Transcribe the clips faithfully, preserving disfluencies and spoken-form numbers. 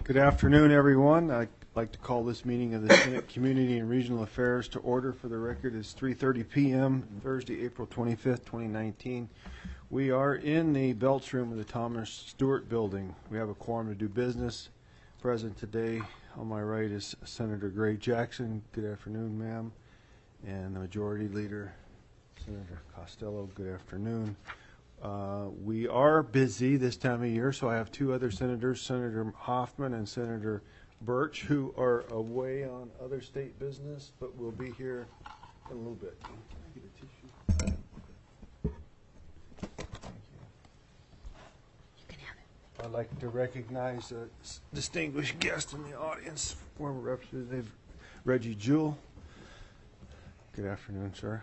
Good afternoon, everyone. I'd like to call this meeting of the Senate Community and Regional Affairs to order. For the record, it's three thirty p m Thursday, April twenty-fifth, twenty nineteen. We are in the Belts Room of the Thomas Stewart Building. We have a quorum to do business. Present today on my right is Senator Gray Jackson. Good afternoon, ma'am. And the Majority Leader, Senator Costello. Good afternoon. Uh, we are busy this time of year, so I have two other senators, Senator Hoffman and Senator Birch, who are away on other state business, but will be here in a little bit. Can I get a tissue? Thank you. You can have it. I'd like to recognize a s- distinguished guest in the audience, former Representative Reggie Jewell. Good afternoon, sir.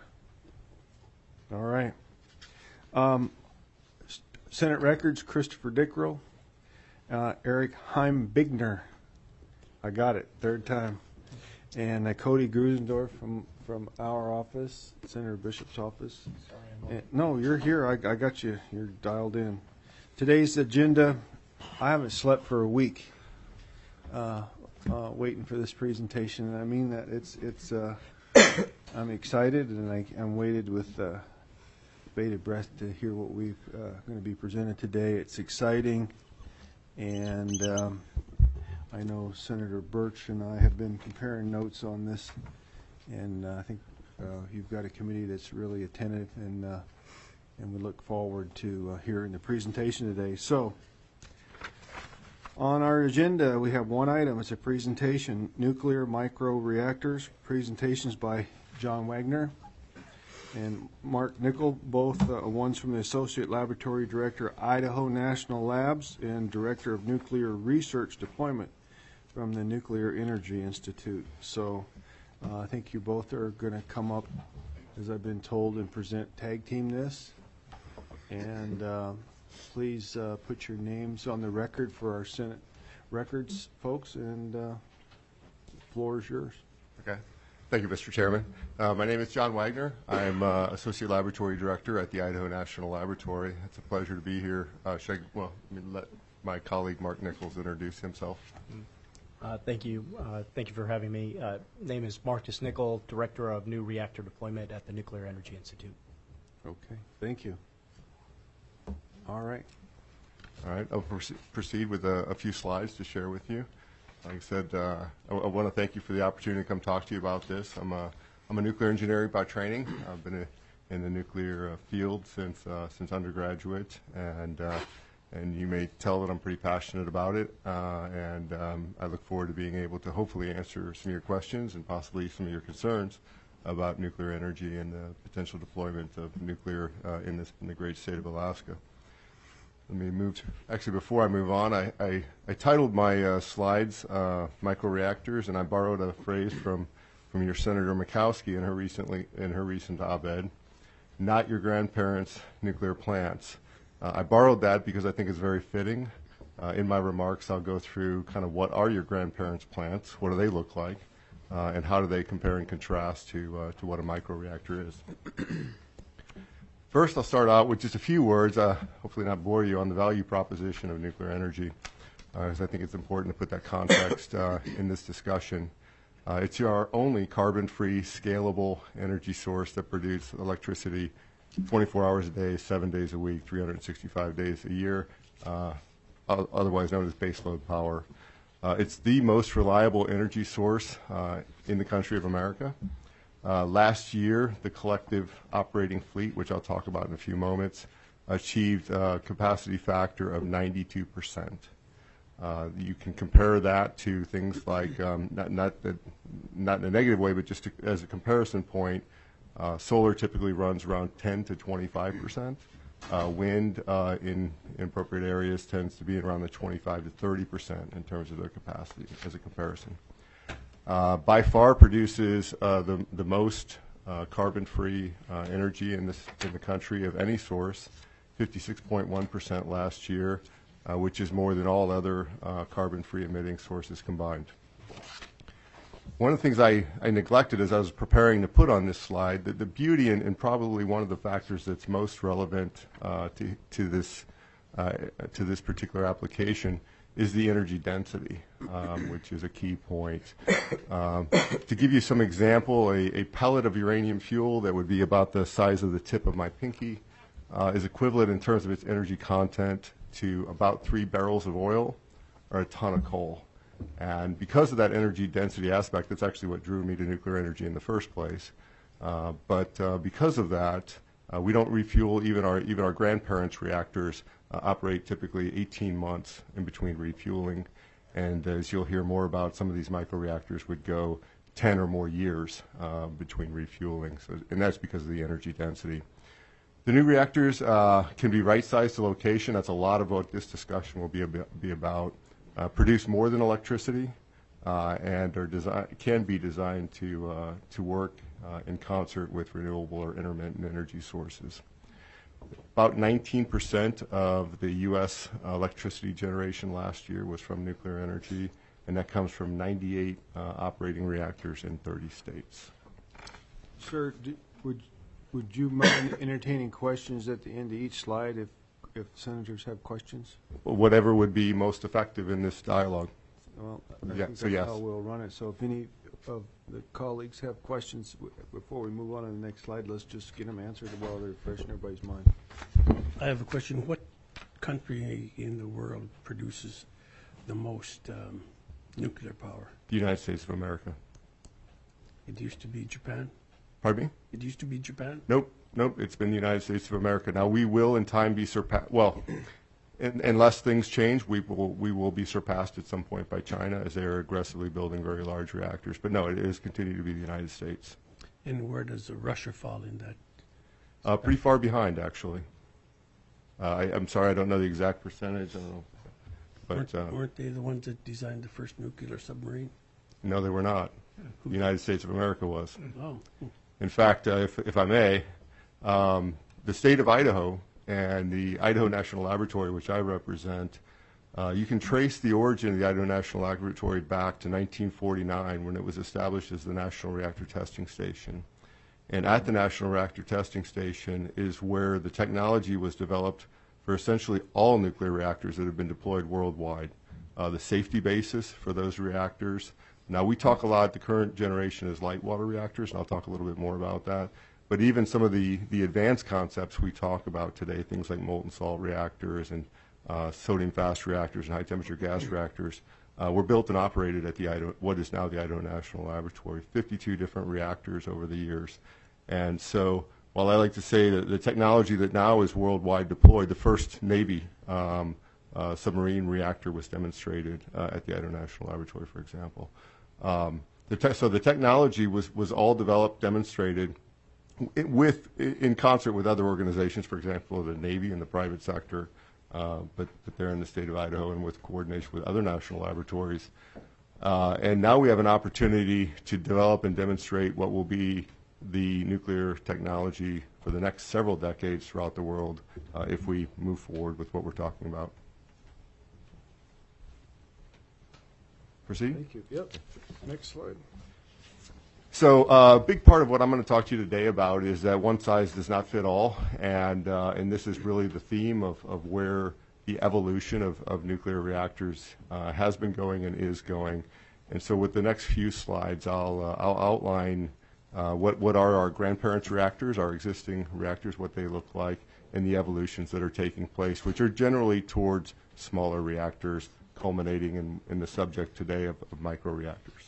All right. Um, Senate Records, Christopher Dickrell, uh, Eric Heimbigner. I got it, third time. And uh, Cody Grusendorf from, from our office, Senator Bishop's office. Sorry, and, no, you're here. I, I got you. You're dialed in. Today's agenda, I haven't slept for a week uh, uh, waiting for this presentation. And I mean that. It's, it's, uh, I'm excited, and I, I'm waited with uh, bated breath to hear what we're uh, going to be presented today. It's exciting, and um, I know Senator Birch and I have been comparing notes on this, and uh, I think uh, you've got a committee that's really attentive, and uh, and we look forward to uh, hearing the presentation today. So, on our agenda, we have one item. It's a presentation, Nuclear Microreactors, presentations by John Wagner and Mark Nickel, both uh, one's from the Associate Laboratory Director, Idaho National Labs, and Director of Nuclear Research Deployment from the Nuclear Energy Institute. So uh, I think you both are going to come up, as I've been told, and present tag team this. And uh, please uh, put your names on the record for our Senate records, folks, and uh, the floor is yours. Okay. Thank you, Mister Chairman. Uh, my name is John Wagner. I'm uh, Associate Laboratory Director at the Idaho National Laboratory. It's a pleasure to be here. Uh, should I, well, let me let my colleague Mark Nichols introduce himself. Uh, thank you. Uh, thank you for having me. Uh, name is Marcus Nickel, Director of New Reactor Deployment at the Nuclear Energy Institute. Okay, thank you. All right. All right, I'll proce- proceed with a, a few slides to share with you. Like I said, uh, I, I want to thank you for the opportunity to come talk to you about this. I'm a, I'm a nuclear engineer by training. I've been a, in the nuclear uh, field since uh, since undergraduate, and uh, and you may tell that I'm pretty passionate about it. Uh, and um, I look forward to being able to hopefully answer some of your questions and possibly some of your concerns about nuclear energy and the potential deployment of nuclear uh, in this in the great state of Alaska. Let me move to, actually before I move on, I, I, I titled my uh, slides uh, Microreactors, and I borrowed a phrase from, from your Senator Murkowski in her recently in her recent op-ed, not your grandparents' nuclear plants. Uh, I borrowed that because I think it's very fitting. Uh, in my remarks, I'll go through kind of what are your grandparents' plants, what do they look like, uh, and how do they compare and contrast to, uh, to what a microreactor is. First, I'll start out with just a few words, uh, hopefully not bore you, on the value proposition of nuclear energy, because uh, I think it's important to put that context uh, in this discussion. Uh, it's our only carbon-free, scalable energy source that produces electricity twenty-four hours a day, seven days a week, three hundred sixty-five days a year, uh, otherwise known as baseload power. Uh, it's the most reliable energy source uh, in the country of America. Uh, last year, the collective operating fleet, which I'll talk about in a few moments, achieved a capacity factor of ninety-two percent. Uh, you can compare that to things like, um, not, not, that, not in a negative way, but just to, as a comparison point, uh, solar typically runs around ten to twenty-five percent. Uh, wind uh, in, in appropriate areas tends to be around the twenty-five to thirty percent in terms of their capacity as a comparison. Uh, by far produces uh, the, the most uh, carbon-free uh, energy in, this, in the country of any source, fifty-six point one percent last year, uh, which is more than all other uh, carbon-free emitting sources combined. One of the things I, I neglected as I was preparing to put on this slide, that the beauty and, and probably one of the factors that's most relevant uh, to, to, this, uh, to this particular application is the energy density, um, which is a key point. Um, to give you some example, a, a pellet of uranium fuel that would be about the size of the tip of my pinky uh, is equivalent in terms of its energy content to about three barrels of oil or a ton of coal. And because of that energy density aspect, that's actually what drew me to nuclear energy in the first place. Uh, but uh, because of that, uh, we don't refuel even our even our grandparents' reactors. Uh, operate typically eighteen months in between refueling, and as you'll hear more about, some of these microreactors would go ten or more years uh, between refueling, so, and that's because of the energy density. The new reactors uh, can be right-sized to location. That's a lot of what this discussion will be, ab be about. Uh, produce more than electricity, uh, and are design can be designed to, uh, to work uh, in concert with renewable or intermittent energy sources. About nineteen percent of the U S uh, electricity generation last year was from nuclear energy, and that comes from ninety-eight uh, operating reactors in thirty states. Sir, do, would would you mind entertaining questions at the end of each slide if if senators have questions? Whatever would be most effective in this dialogue. Well, I Yeah, think so that's yes. how we'll run it. So if any of the colleagues have questions w before we move on to the next slide, let's just get them answered while they're fresh in everybody's mind. I have a question. What country in the world produces the most um, nuclear power? The United States of America. It used to be Japan. Pardon me? It used to be Japan. Nope, nope, it's been the United States of America. Now, we will in time be surpassed, well, in, unless things change, we will, we will be surpassed at some point by China as they are aggressively building very large reactors. But no, it is continuing to be the United States. And where does uh, Russia fall in that? Uh, pretty far behind, actually. Uh, I, I'm sorry, I don't know the exact percentage. I don't know. But weren't, uh, weren't they the ones that designed the first nuclear submarine? no, they were not. Who- The United States of America was. Oh, In fact, uh, if, if I may, um, the state of Idaho and the Idaho National Laboratory, which I represent, uh, you can trace the origin of the Idaho National Laboratory back to nineteen forty-nine when it was established as the National Reactor Testing Station. And at the National Reactor Testing Station is where the technology was developed for essentially all nuclear reactors that have been deployed worldwide. Uh, the safety basis for those reactors. Now, we talk a lot, the current generation is light water reactors, and I'll talk a little bit more about that. But even some of the, the advanced concepts we talk about today, things like molten salt reactors and uh, sodium fast reactors and high temperature gas reactors, uh, were built and operated at the Idaho, what is now the Idaho National Laboratory, fifty-two different reactors over the years. And so while I like to say that the technology that now is worldwide deployed, the first Navy um, uh, submarine reactor was demonstrated uh, at the Idaho National Laboratory, for example. Um, the te so the technology was, was all developed, demonstrated it with, in concert with other organizations, for example, the Navy and the private sector, uh, but, but they're in the state of Idaho and with coordination with other national laboratories. Uh, and now we have an opportunity to develop and demonstrate what will be the nuclear technology for the next several decades throughout the world uh, if we move forward with what we're talking about. Proceed? Thank you. Yep. Next slide. So a uh, big part of what I'm going to talk to you today about is that one size does not fit all, and uh, and this is really the theme of, of where the evolution of, of nuclear reactors uh, has been going and is going. And so with the next few slides, I'll, uh, I'll outline uh, what, what are our grandparents' reactors, our existing reactors, what they look like, and the evolutions that are taking place, which are generally towards smaller reactors, culminating in, in the subject today of, of microreactors.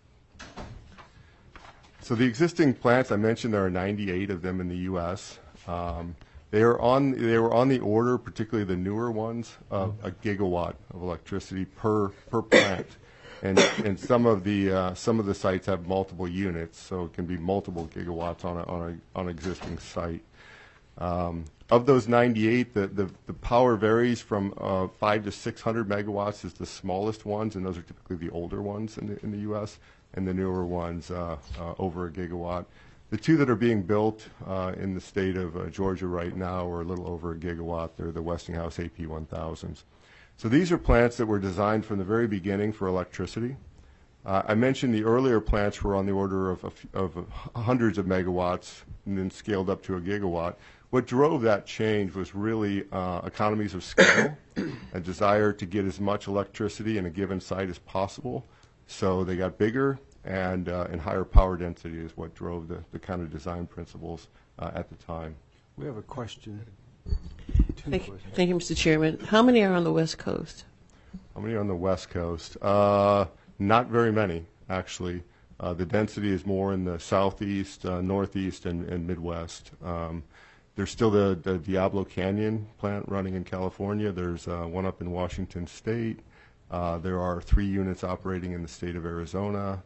So the existing plants, I mentioned there are ninety-eight of them in the U S Um, they are on they were on the order, particularly the newer ones, of a gigawatt of electricity per per plant, and and some of the uh, some of the sites have multiple units, so it can be multiple gigawatts on a on a on an existing site. Um, of those ninety-eight, the, the the power varies from uh, five to six hundred megawatts is the smallest ones, and those are typically the older ones in the in the U S and the newer ones uh, uh, over a gigawatt. The two that are being built uh, in the state of uh, Georgia right now are a little over a gigawatt. They're the Westinghouse A P one thousands. So these are plants that were designed from the very beginning for electricity. Uh, I mentioned the earlier plants were on the order of, of, of hundreds of megawatts and then scaled up to a gigawatt. what drove that change was really uh, economies of scale, a desire to get as much electricity in a given site as possible. So they got bigger, and, uh, and higher power density is what drove the, the kind of design principles uh, at the time. We have a question. Two Thank, questions. thank you, Mister Chairman. How many are on the West Coast? How many are on the West Coast? Uh, not very many, actually. Uh, the density is more in the Southeast, uh, Northeast, and, and Midwest. Um, there's still the, the Diablo Canyon plant running in California. There's uh, one up in Washington State. Uh, there are three units operating in the state of Arizona.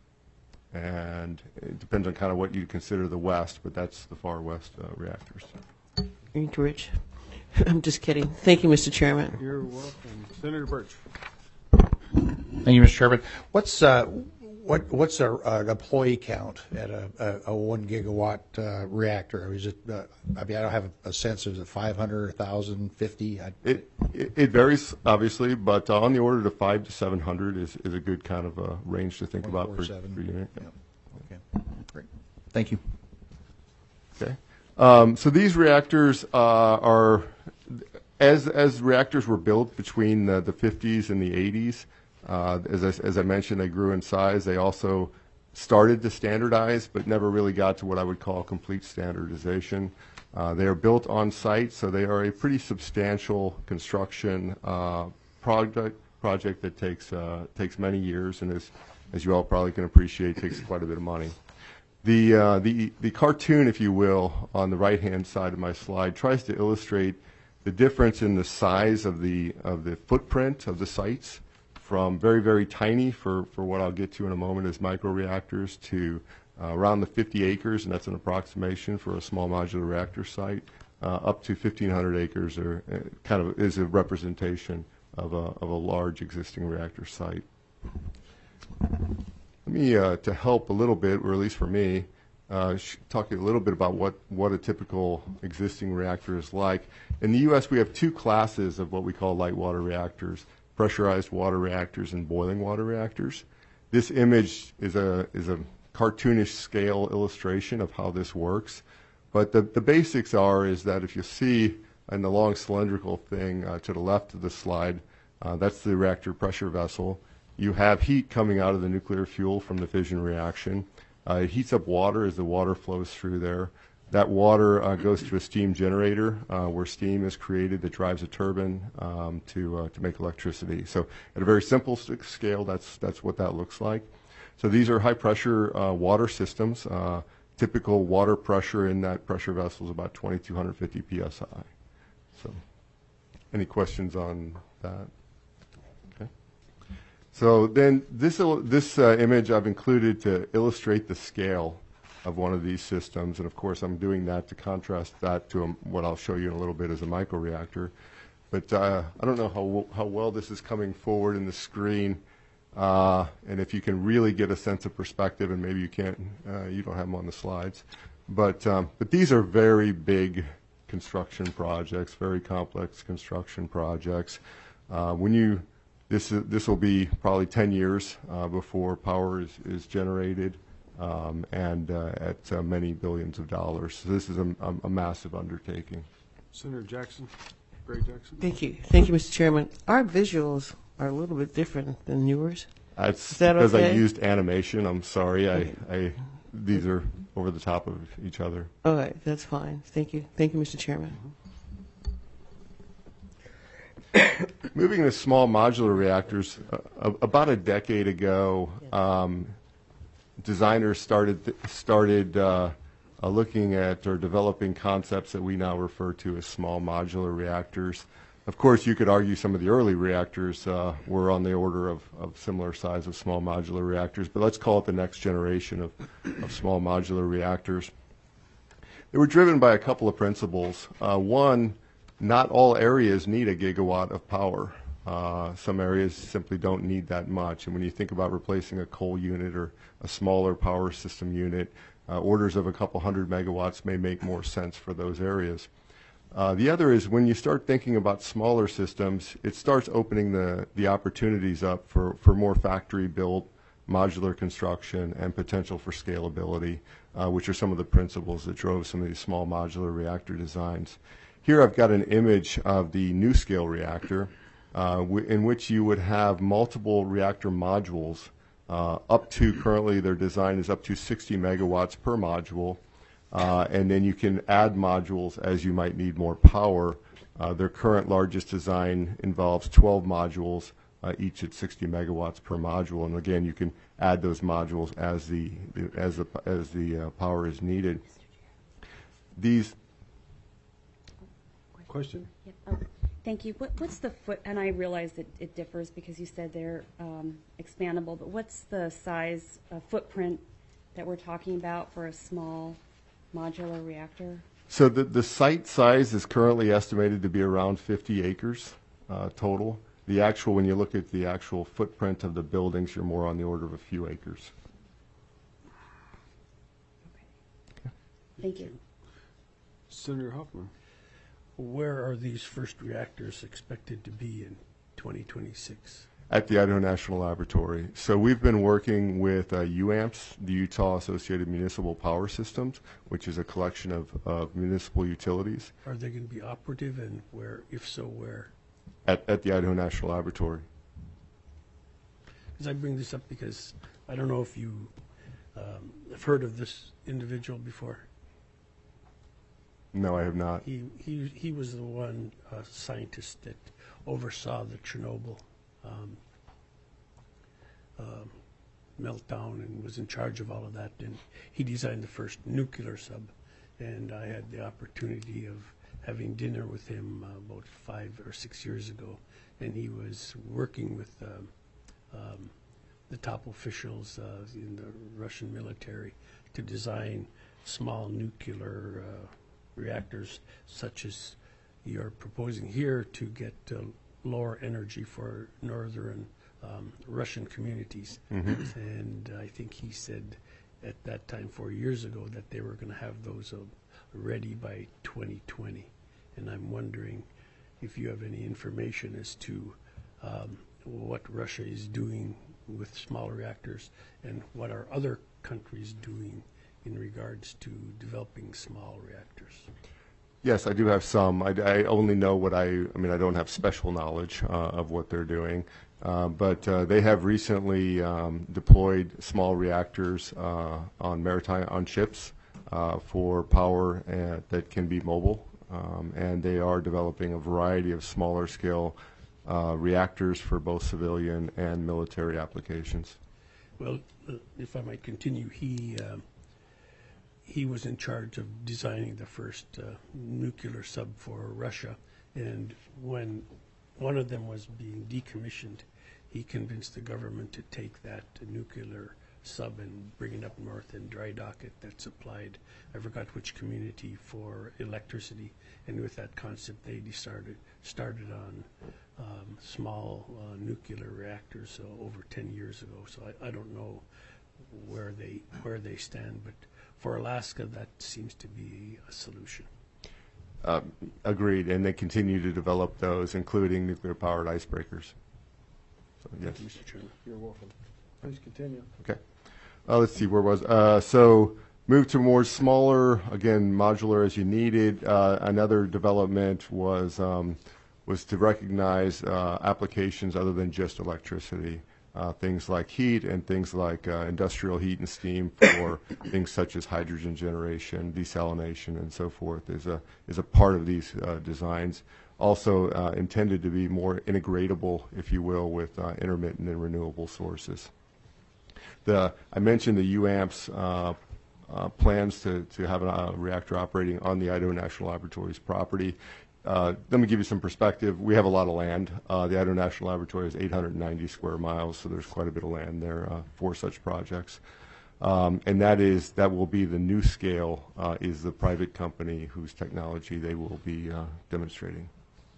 And it depends on kind of what you consider the West, but that's the far West uh, reactors. Thank you, Rich. I'm just kidding. Thank you, Mister Chairman. You're welcome. Senator Birch. Thank you, Mister Chairman. What's uh, what what's a, a employee count at a, a, a one gigawatt uh, reactor? Is it? Uh, I mean, I don't have a, a sense. Is it five hundred, a thousand, fifty? It, it it varies obviously, but uh, on the order to five to seven hundred is, is a good kind of a range to think about per, per unit. Yeah. Okay. Great. Thank you. Okay. Um, so these reactors uh, are, as as reactors were built between the, the fifties and the eighties. Uh, as I, as I mentioned, they grew in size. They also started to standardize, but never really got to what I would call complete standardization. Uh, they are built on site, so they are a pretty substantial construction uh, project project that takes uh, takes many years, and as as you all probably can appreciate, takes quite a bit of money. The uh, the the cartoon, if you will, on the right-hand side of my slide tries to illustrate the difference in the size of the of the footprint of the sites, from very, very tiny for, for what I'll get to in a moment as microreactors to uh, around the fifty acres, and that's an approximation for a small modular reactor site, uh, up to fifteen hundred acres, or uh, kind of is a representation of a, of a large existing reactor site. Let me, uh, to help a little bit, or at least for me, uh, talk a little bit about what, what a typical existing reactor is like. In the U S, we have two classes of what we call light water reactors: pressurized water reactors and boiling water reactors. This image is a is a cartoonish scale illustration of how this works. But the, the basics are is that if you see in the long cylindrical thing uh, to the left of the slide, uh, that's the reactor pressure vessel. You have heat coming out of the nuclear fuel from the fission reaction. Uh, it heats up water as the water flows through there. That water uh, goes to a steam generator uh, where steam is created that drives a turbine um, to uh, to make electricity. So at a very simple scale, that's that's what that looks like. So these are high pressure uh, water systems. Uh, typical water pressure in that pressure vessel is about twenty-two fifty P S I. So any questions on that? Okay. So then this this uh, image I've included to illustrate the scale of one of these systems, and of course I'm doing that to contrast that to um, what I'll show you in a little bit as a microreactor. But uh, I don't know how how well this is coming forward in the screen, uh, and if you can really get a sense of perspective, and maybe you can't, uh, you don't have them on the slides. But um, but these are very big construction projects, very complex construction projects. Uh, when you this this will be probably ten years uh, before power is is generated. Um, and uh, at uh, many billions of dollars. So this is a, a, a massive undertaking. Senator Jackson, Gray Jackson. Thank you. Thank you, Mister Chairman. Our visuals are a little bit different than yours. That's Is that because okay? I used animation. I'm sorry. I, I these are over the top of each other. All right, that's fine. Thank you. Thank you, Mister Chairman. Moving to small modular reactors, uh, about a decade ago, um, designers started th started uh, uh, looking at or developing concepts that we now refer to as small modular reactors. Of course, you could argue some of the early reactors uh, were on the order of, of similar size of small modular reactors, but let's call it the next generation of, of small modular reactors. They were driven by a couple of principles. Uh, one, not all areas need a gigawatt of power. Uh, some areas simply don't need that much. And when you think about replacing a coal unit or a smaller power system unit, uh, orders of a couple hundred megawatts may make more sense for those areas. Uh, the other is when you start thinking about smaller systems, it starts opening the, the opportunities up for, for more factory-built modular construction, and potential for scalability, uh, which are some of the principles that drove some of these small modular reactor designs. Here I've got an image of the NuScale reactor, uh, w in which you would have multiple reactor modules uh, up to, currently their design is up to sixty megawatts per module, uh, and then you can add modules as you might need more power. Uh, their current largest design involves twelve modules, uh, each at sixty megawatts per module, and again, you can add those modules as the, the as the as the uh, power is needed. These Question? Yep. Oh, thank you. What, what's the foot, and I realize that it differs because you said they're um, expandable, but what's the size, uh, footprint that we're talking about for a small modular reactor? So the, the site size is currently estimated to be around fifty acres uh, total. The actual, when you look at the actual footprint of the buildings, you're more on the order of a few acres. Okay. Thank you. Senator Hoffman. Where are these first reactors expected to be in twenty twenty-six? At the Idaho National Laboratory. So we've been working with uh, U A M Ps, the Utah Associated Municipal Power Systems, which is a collection of, of municipal utilities, Are they going to be operative, and where, if so, where? at, at the Idaho National Laboratory. Because I bring this up because I don't know if you um, have heard of this individual before. No, I have not. He he he was the one uh, scientist that oversaw the Chernobyl um, um, meltdown and was in charge of all of that. And he designed the first nuclear sub. And I had the opportunity of having dinner with him uh, about five or six years ago. And he was working with um, um, the top officials uh, in the Russian military to design small nuclear uh, reactors such as you're proposing here to get uh, lower energy for northern um, Russian communities. Mm-hmm. And I think he said at that time, four years ago, that they were going to have those uh, ready by twenty twenty. And I'm wondering if you have any information as to um, what Russia is doing with small reactors and what are other countries doing in regards to developing small reactors. Yes, I do have some. I, I only know what I, I mean, I don't have special knowledge uh, of what they're doing. Uh, but uh, they have recently um, deployed small reactors uh, on maritime, on ships uh, for power uh, that can be mobile. Um, and they are developing a variety of smaller scale uh, reactors for both civilian and military applications. Well, uh, if I might continue, he um, he was in charge of designing the first uh, nuclear sub for Russia, and when one of them was being decommissioned, he convinced the government to take that nuclear sub and bring it up north and dry dock it that supplied, I forgot which community, for electricity. And with that concept, they started, started on um, small uh, nuclear reactors uh, over ten years ago. So I, I don't know where they, where they stand, but for Alaska, that seems to be a solution. Uh, agreed, and they continue to develop those, including nuclear-powered icebreakers. So, yes. Thank you, Mister Chairman. You're welcome. Please continue. Okay. Uh, let's see, where was uh, so move to more smaller, again, modular as you needed. Uh, another development was um, was to recognize uh, applications other than just electricity. Uh, things like heat and things like uh, industrial heat and steam for things such as hydrogen generation, desalination, and so forth is a is a part of these uh, designs. Also uh, intended to be more integratable, if you will, with uh, intermittent and renewable sources. The I mentioned the U A M P's uh, uh, plans to to have a uh, reactor operating on the Idaho National Laboratory's property. Uh, let me give you some perspective. We have a lot of land. Uh, the Idaho National Laboratory is eight hundred ninety square miles, so there's quite a bit of land there uh, for such projects. Um, and that is that will be the NuScale uh, is the private company whose technology they will be uh, demonstrating.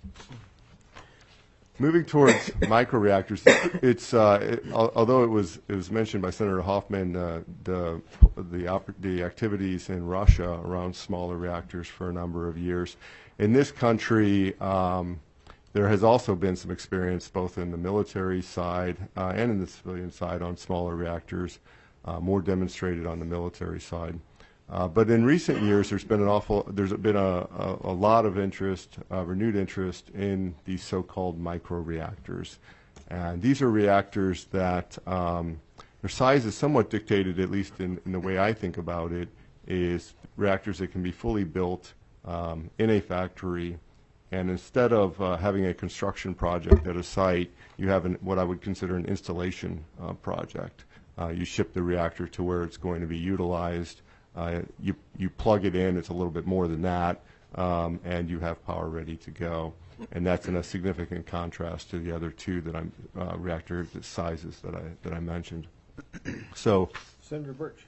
Moving towards microreactors, it's uh, it, al although it was it was mentioned by Senator Hoffman, uh, the the the activities in Russia around smaller reactors for a number of years. In this country, um, there has also been some experience both in the military side uh, and in the civilian side on smaller reactors, uh, more demonstrated on the military side. Uh, but in recent years, there's been an awful, there's been a, a, a lot of interest, uh, renewed interest in these so-called microreactors. And these are reactors that um, their size is somewhat dictated, at least in, in the way I think about it, is reactors that can be fully built um, in a factory. And instead of uh, having a construction project at a site, you have an, what I would consider an installation uh, project. Uh, you ship the reactor to where it's going to be utilized. Uh, you, you plug it in, it's a little bit more than that, um, and you have power ready to go. And that's in a significant contrast to the other two that I'm, uh, reactor sizes that I, that I mentioned. So, Senator Birch.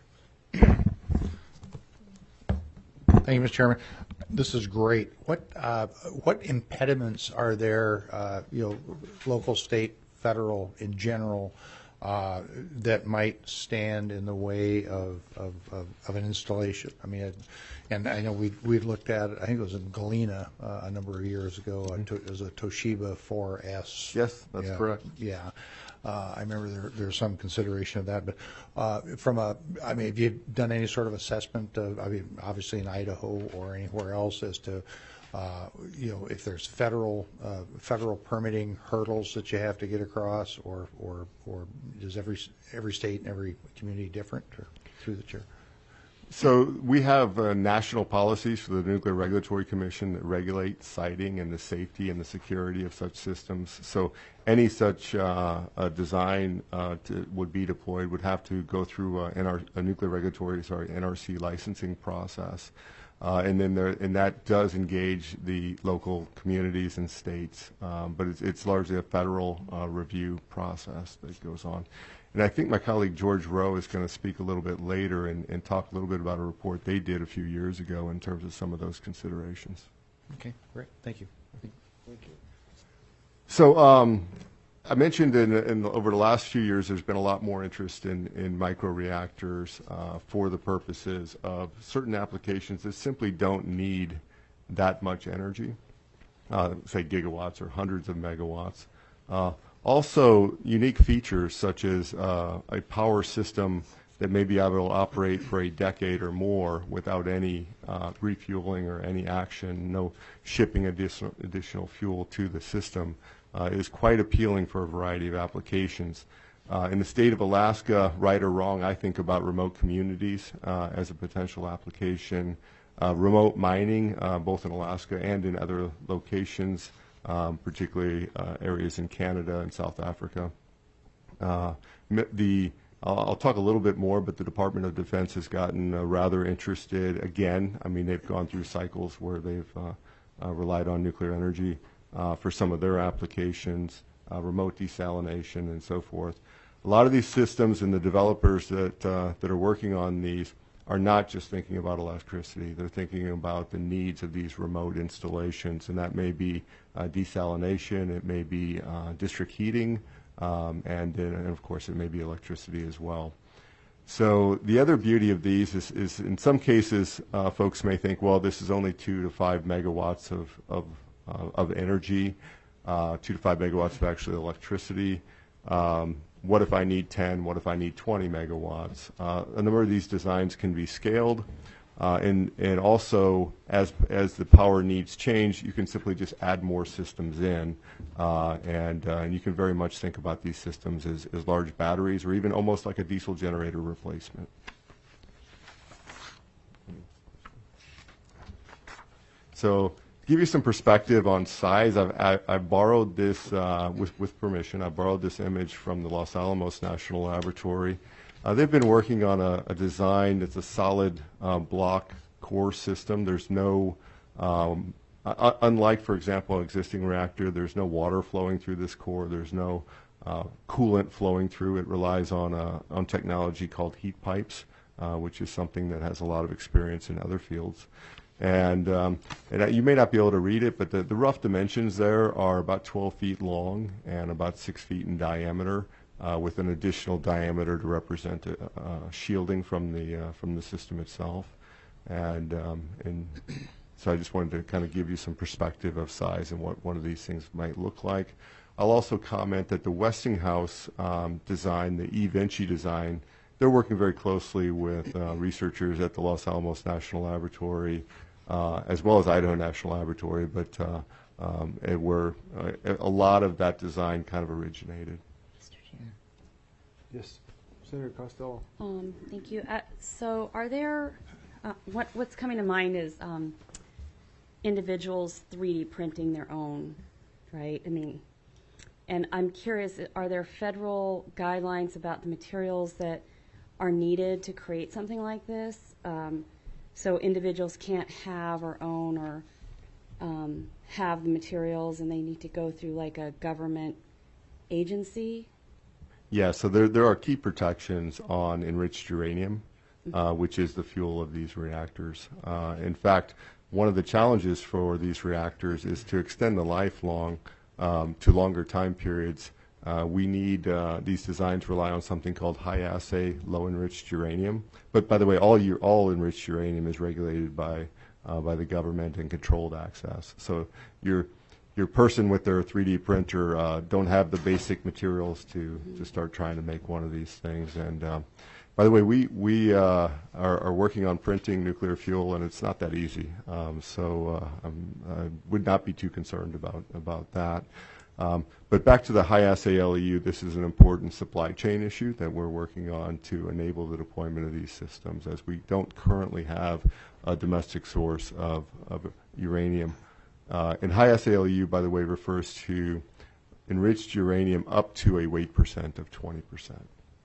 Thank you, Mister Chairman. This is great. What uh, what impediments are there, uh, you know, local, state, federal, in general, uh, that might stand in the way of of, of, of an installation? I mean, it, and I know we we looked at it. I think it was in Galena uh, a number of years ago. Mm-hmm. It was a Toshiba four S. yes, that's yeah, correct. Yeah. Uh, I remember there, there's some consideration of that, but uh, from a, I mean, have you done any sort of assessment of, I mean, obviously in Idaho or anywhere else as to, uh, you know, if there's federal uh, federal permitting hurdles that you have to get across, or or or is every every state and every community different? Or, through the chair. So we have uh, national policies for the Nuclear Regulatory Commission that regulate siting and the safety and the security of such systems. So any such uh, a design uh, to, would be deployed would have to go through uh, N R, a nuclear regulatory, sorry, N R C licensing process. Uh, and then there, and that does engage the local communities and states, um, but it's, it's largely a federal uh, review process that goes on. And I think my colleague George Rowe is going to speak a little bit later and, and talk a little bit about a report they did a few years ago in terms of some of those considerations. Okay, great. Thank you. Thank you. So um, I mentioned in, in the, over the last few years there's been a lot more interest in, in microreactors uh, for the purposes of certain applications that simply don't need that much energy, uh, say gigawatts or hundreds of megawatts. Uh, Also, unique features such as uh, a power system that may be able to operate for a decade or more without any uh, refueling or any action, no shipping additional, additional fuel to the system, uh, is quite appealing for a variety of applications. Uh, in the state of Alaska, right or wrong, I think about remote communities uh, as a potential application. Uh, remote mining, uh, both in Alaska and in other locations, Um, particularly uh, areas in Canada and South Africa. Uh, the I'll, I'll talk a little bit more, but the Department of Defense has gotten uh, rather interested again. I mean, they've gone through cycles where they've uh, uh, relied on nuclear energy uh, for some of their applications, uh, remote desalination and so forth. A lot of these systems and the developers that, uh, that are working on these are not just thinking about electricity. They're thinking about the needs of these remote installations, and that may be uh, desalination, it may be uh, district heating, um, and, then, and of course it may be electricity as well. So the other beauty of these is, is in some cases, uh, folks may think, well, this is only two to five megawatts of, of, uh, of energy, uh, two to five megawatts of actually electricity. Um, What if I need ten? What if I need twenty megawatts? Uh, a number of these designs can be scaled, uh, and and also as as the power needs change, you can simply just add more systems in, uh, and uh, and you can very much think about these systems as as large batteries or even almost like a diesel generator replacement. So, give you some perspective on size, I've, I, I borrowed this, uh, with, with permission, I borrowed this image from the Los Alamos National Laboratory. Uh, they've been working on a, a design that's a solid uh, block core system. There's no, um, uh, unlike, for example, an existing reactor, there's no water flowing through this core. There's no uh, coolant flowing through. It relies on, uh, on technology called heat pipes, uh, which is something that has a lot of experience in other fields. And, um, and you may not be able to read it, but the, the rough dimensions there are about twelve feet long and about six feet in diameter, uh, with an additional diameter to represent uh, uh, shielding from the uh, from the system itself. And, um, and so I just wanted to kind of give you some perspective of size and what one of these things might look like. I'll also comment that the Westinghouse um, design, the eVinci design, they're working very closely with uh, researchers at the Los Alamos National Laboratory, uh, as well as Idaho National Laboratory, but uh, um, it were, uh, a lot of that design kind of originated. Mister Chair. Yes, Senator Costello. Um, thank you. Uh, so are there, uh, what, what's coming to mind is um, individuals three D printing their own, right? I mean, and I'm curious, are there federal guidelines about the materials that are needed to create something like this? Um, so individuals can't have or own or um, have the materials, and they need to go through like a government agency? Yeah, so there, there are key protections on enriched uranium, uh, which is the fuel of these reactors. Uh, in fact, one of the challenges for these reactors is to extend the life long um, to longer time periods. Uh, we need, uh, these designs rely on something called high-assay, low-enriched uranium. But by the way, all, your, all enriched uranium is regulated by, uh, by the government and controlled access. So your, your person with their three D printer uh, don't have the basic materials to, to start trying to make one of these things. And um, by the way, we, we uh, are, are working on printing nuclear fuel, and it's not that easy. Um, so uh, I'm, I would not be too concerned about, about that. Um, but back to the high-assay L E U, this is an important supply chain issue that we're working on to enable the deployment of these systems, as we don't currently have a domestic source of, of uranium. Uh, and high-assay L E U, by the way, refers to enriched uranium up to a weight percent of twenty percent.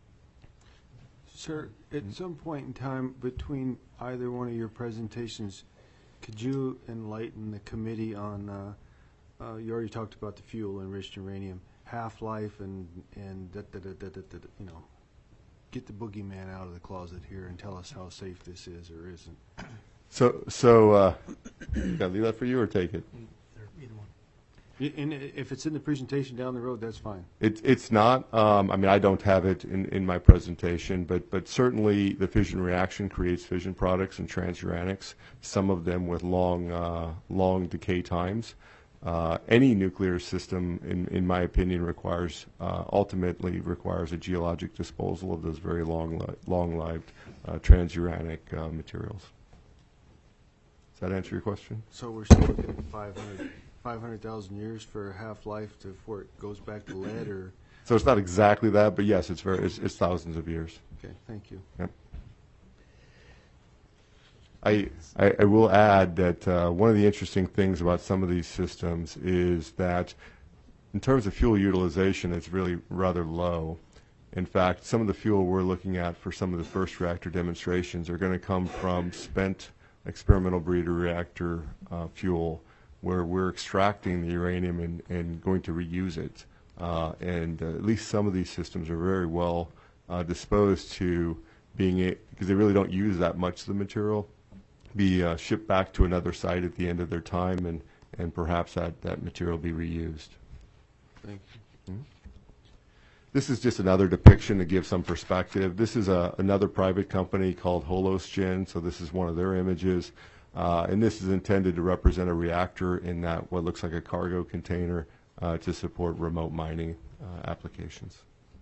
Sir, at some point in time between either one of your presentations, could you enlighten the committee on, uh, uh, you already talked about the fuel, enriched uranium, half-life, and, and da, da, da, da, da, da, you know, get the boogeyman out of the closet here and tell us how safe this is or isn't. So, so uh, can I leave that for you or take it? Either one. I- And i- if it's in the presentation down the road, that's fine. It, it's not. Um, I mean, I don't have it in, in my presentation, but, but certainly the fission reaction creates fission products and transuranics, some of them with long, uh, long decay times. Uh, any nuclear system, in, in my opinion, requires, uh, ultimately requires a geologic disposal of those very long, li- long-lived uh, transuranic uh, materials. Does that answer your question? So we're still looking at five hundred, five hundred thousand years for half-life to, before it goes back to lead, or, So it's not exactly that, but yes, it's very, it's, it's thousands of years. okay, thank you. Yep. I, I, I will add that uh, one of the interesting things about some of these systems is that in terms of fuel utilization, it's really rather low. In fact, some of the fuel we're looking at for some of the first reactor demonstrations are going to come from spent experimental breeder reactor uh, fuel, where we're extracting the uranium and, and going to reuse it. Uh, and uh, at least some of these systems are very well uh, disposed to being, a, because they really don't use that much of the material, be uh, shipped back to another site at the end of their time, and, and perhaps that, that material be reused. Thank you. Mm-hmm. This is just another depiction to give some perspective. This is a, another private company called Holosgen, so this is one of their images. Uh, and this is intended to represent a reactor in that what looks like a cargo container uh, to support remote mining uh, applications.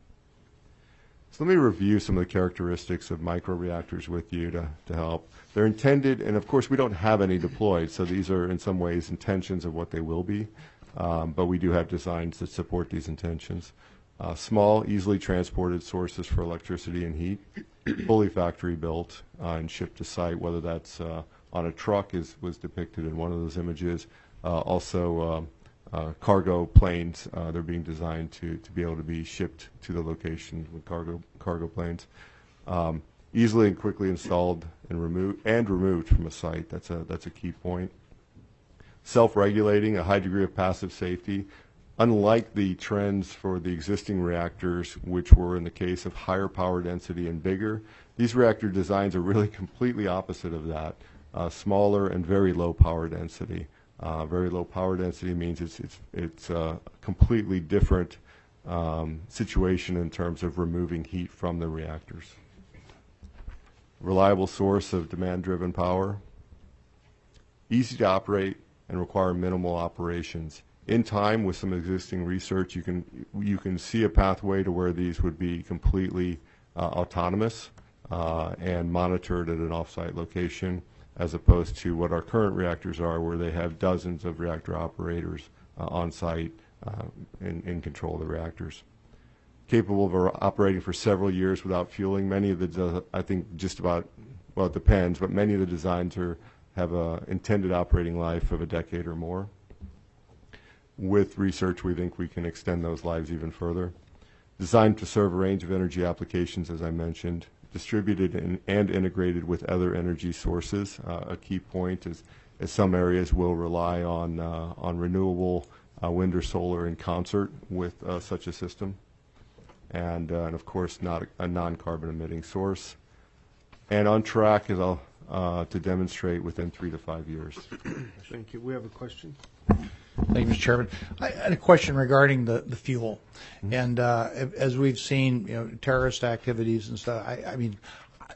So let me review some of the characteristics of microreactors with you to, to help. They're intended, and of course we don't have any deployed, so these are in some ways intentions of what they will be, um, but we do have designs that support these intentions. Uh, small, easily transported sources for electricity and heat, fully factory built uh, and shipped to site, whether that's uh, on a truck, as was depicted in one of those images. Uh, also, um, uh, cargo planes, uh, they're being designed to, to be able to be shipped to the location with cargo cargo planes. Um, easily and quickly installed and removed and removed from a site. That's a that's a key point. Self-regulating, a high degree of passive safety. Unlike the trends for the existing reactors, which were in the case of higher power density and bigger, these reactor designs are really completely opposite of that. Uh, smaller and very low power density. Uh, very low power density means it's it's it's a completely different um, situation in terms of removing heat from the reactors. Reliable source of demand-driven power. easy to operate, and require minimal operations. In time, with some existing research, you can you can see a pathway to where these would be completely uh, autonomous uh, and monitored at an off-site location, as opposed to what our current reactors are, where they have dozens of reactor operators uh, on site uh, in, in control of the reactors. Capable of operating for several years without fueling. Many of the, I think just about, well, it depends, but many of the designs are, have a intended operating life of a decade or more. With research, we think we can extend those lives even further. Designed to serve a range of energy applications, as I mentioned. Distributed in, and integrated with other energy sources. Uh, a key point is, is some areas will rely on, uh, on renewable uh, wind or solar in concert with uh, such a system. And, uh, and of course, not a, a non-carbon emitting source. And on track, as I'll, uh, to demonstrate within three to five years. Thank you. We have a question. Thank you, Mister Chairman. I had a question regarding the, the fuel. Mm-hmm. And uh, as we've seen, you know, terrorist activities and stuff, I, I mean,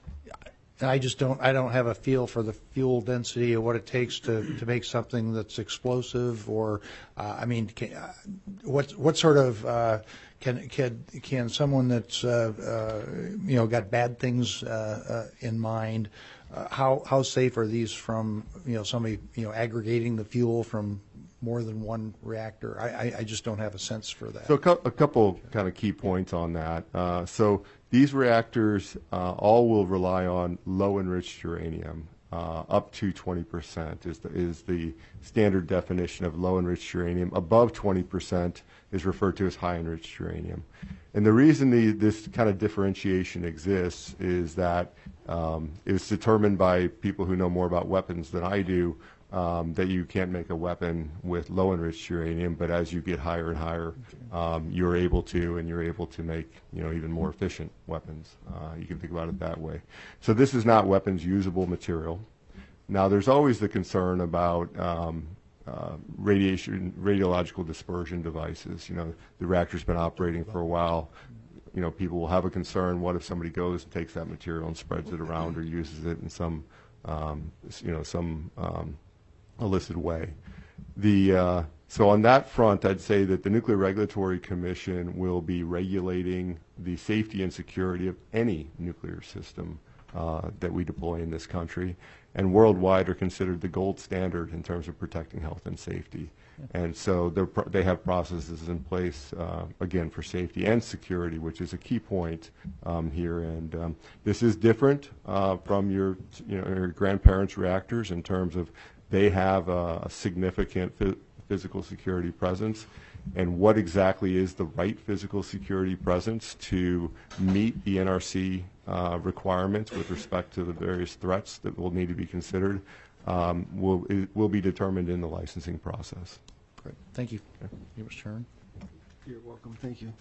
I, I just don't, I don't have a feel for the fuel density or what it takes to, to make something that's explosive or, uh, I mean, can, uh, what, what sort of, uh, can, can, can someone that's, uh, uh, you know, got bad things uh, uh, in mind, uh, how, how safe are these from, you know, somebody, you know, aggregating the fuel from more than one reactor? I, I, I just don't have a sense for that. So a, co- a couple kind of key points on that. Uh, so these reactors uh, all will rely on low enriched uranium. Uh, up to twenty percent is the, is the standard definition of low enriched uranium. Above twenty percent is referred to as high enriched uranium. And the reason the, this kind of differentiation exists is that um, it was determined by people who know more about weapons than I do, Um, that you can't make a weapon with low enriched uranium, but as you get higher and higher, um, you're able to, and you're able to make, you know, even more efficient weapons. Uh, you can think about it that way. So this is not weapons usable material. Now, there's always the concern about um, uh, radiation, radiological dispersion devices. You know, the reactor's been operating for a while. You know, people will have a concern. What if somebody goes and takes that material and spreads it around or uses it in some, um, you know, some um, illicit way. The, uh, so on that front, I'd say that the Nuclear Regulatory Commission will be regulating the safety and security of any nuclear system uh, that we deploy in this country, and worldwide are considered the gold standard in terms of protecting health and safety. And so pro- they have processes in place, uh, again, for safety and security, which is a key point um, here. And um, this is different uh, from your, you know, your grandparents' reactors in terms of they have a, a significant phy- physical security presence. And what exactly is the right physical security presence to meet the N R C uh, requirements with respect to the various threats that will need to be considered um, will, it will be determined in the licensing process. Great. Thank you. Okay. You, Mister Chairman. You're welcome. Thank you.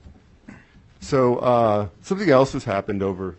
So uh, something else has happened over.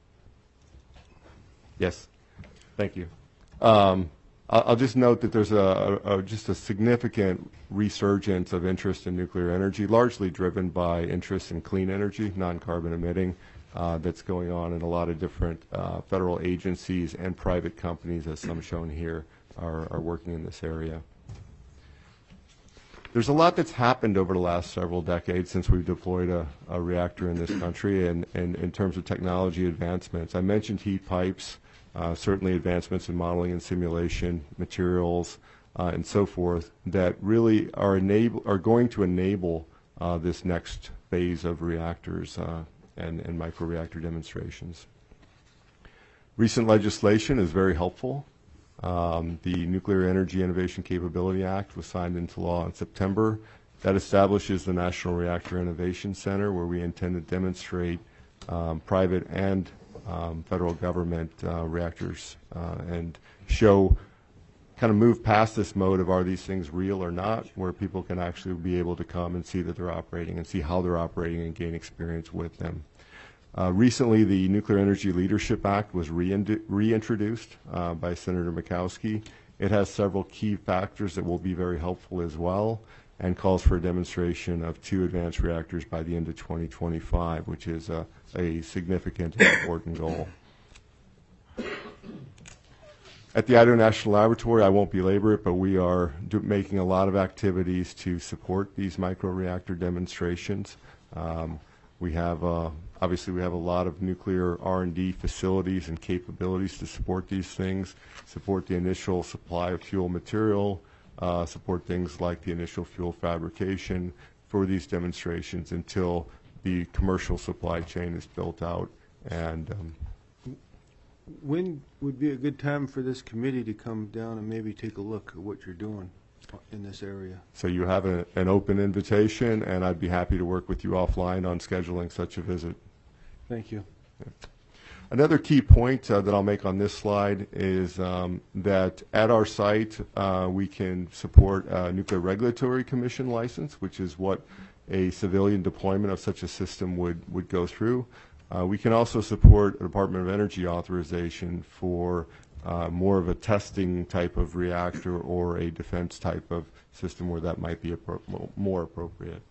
Yes. Thank you. Um, I'll just note that there's a, a, a just a significant resurgence of interest in nuclear energy, largely driven by interest in clean energy, non-carbon emitting, uh, that's going on in a lot of different uh, federal agencies and private companies, as some shown here, are, are working in this area. There's a lot that's happened over the last several decades since we've deployed a, a reactor in this country, and, and in terms of technology advancements. I mentioned heat pipes. Uh, certainly advancements in modeling and simulation, materials, uh, and so forth that really are enable are going to enable uh, this next phase of reactors uh, and, and microreactor demonstrations. Recent legislation is very helpful. Um, the Nuclear Energy Innovation Capability Act was signed into law in September. That establishes the National Reactor Innovation Center, where we intend to demonstrate um, private and Um, federal government uh, reactors uh, and show, kind of move past this mode of are these things real or not, where people can actually be able to come and see that they're operating and see how they're operating and gain experience with them. Uh, recently, the Nuclear Energy Leadership Act was rein- reintroduced uh, by Senator Murkowski. It has several key factors that will be very helpful as well, and calls for a demonstration of two advanced reactors by the end of twenty twenty-five, which is a, a significant and important goal. At the Idaho National Laboratory, I won't belabor it, but we are do, making a lot of activities to support these microreactor demonstrations. Um, we have, uh, obviously, we have a lot of nuclear R and D facilities and capabilities to support these things, support the initial supply of fuel material, uh, support things like the initial fuel fabrication for these demonstrations until the commercial supply chain is built out. And um, When would be a good time for this committee to come down and maybe take a look at what you're doing in this area? so you have a, an open invitation, and I'd be happy to work with you offline on scheduling such a visit. Thank you. Another key point uh, that I'll make on this slide is um, that at our site, uh, we can support a Nuclear Regulatory Commission license, which is what a civilian deployment of such a system would, would go through. Uh, we can also support a Department of Energy authorization for uh, more of a testing type of reactor or a defense type of system where that might be appro more appropriate.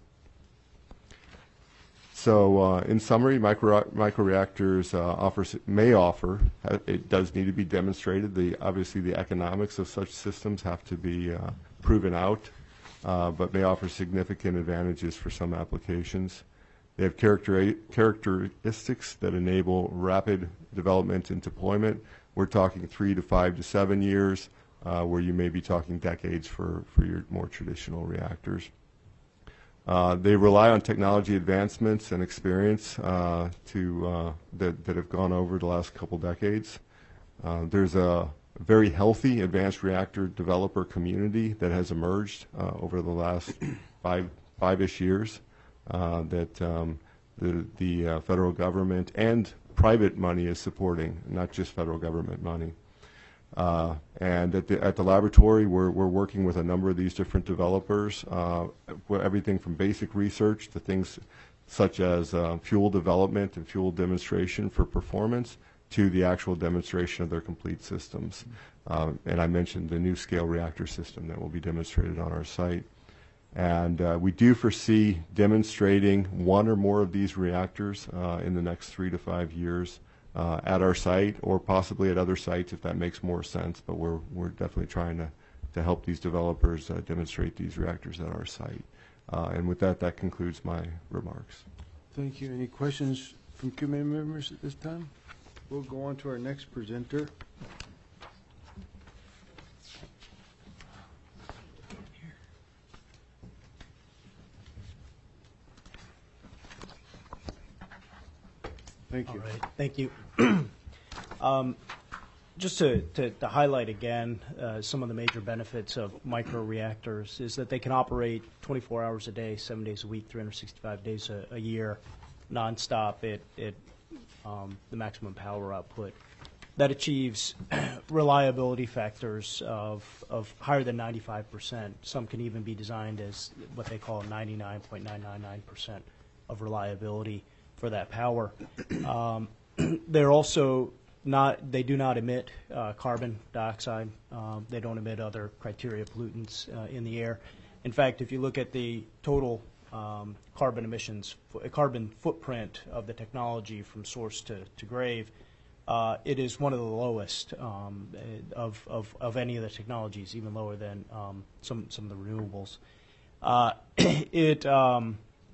So uh, in summary, micro microreactors uh, offers, may offer, it does need to be demonstrated. The, obviously the economics of such systems have to be uh, proven out, uh, but may offer significant advantages for some applications. They have character characteristics that enable rapid development and deployment. We're talking three to five to seven years, uh, where you may be talking decades for, for your more traditional reactors. Uh, they rely on technology advancements and experience uh, to, uh, that, that have gone over the last couple decades. Uh, there's a very healthy advanced reactor developer community that has emerged uh, over the last five, five-ish years. Uh, that um, the, the uh, federal government and private money is supporting, not just federal government money. Uh, and at the, at the laboratory, we're, we're working with a number of these different developers, uh, everything from basic research to things such as uh, fuel development and fuel demonstration for performance to the actual demonstration of their complete systems. Uh, and I mentioned the NuScale reactor system that will be demonstrated on our site. And uh, we do foresee demonstrating one or more of these reactors uh, in the next three to five years uh, at our site, or possibly at other sites if that makes more sense. But we're, we're definitely trying to, to help these developers uh, demonstrate these reactors at our site. Uh, and with that, that concludes my remarks. Thank you. Any questions from committee members at this time? We'll go on to our next presenter. Thank you. All right, thank you. um, just to, to, to highlight again uh, some of the major benefits of microreactors is that they can operate twenty-four hours a day, seven days a week, three hundred sixty-five days a, a year, nonstop at, at um, the maximum power output. That achieves reliability factors of, of higher than ninety-five percent. Some can even be designed as what they call ninety-nine point nine nine nine percent of reliability for that power. Um, they're also not, they do not emit uh, carbon dioxide. Um, they don't emit other criteria pollutants uh, in the air. In fact, if you look at the total um, carbon emissions, carbon footprint of the technology from source to, to grave, uh, it is one of the lowest um, of, of, of any of the technologies, even lower than um, some, some of the renewables. Uh, it, um,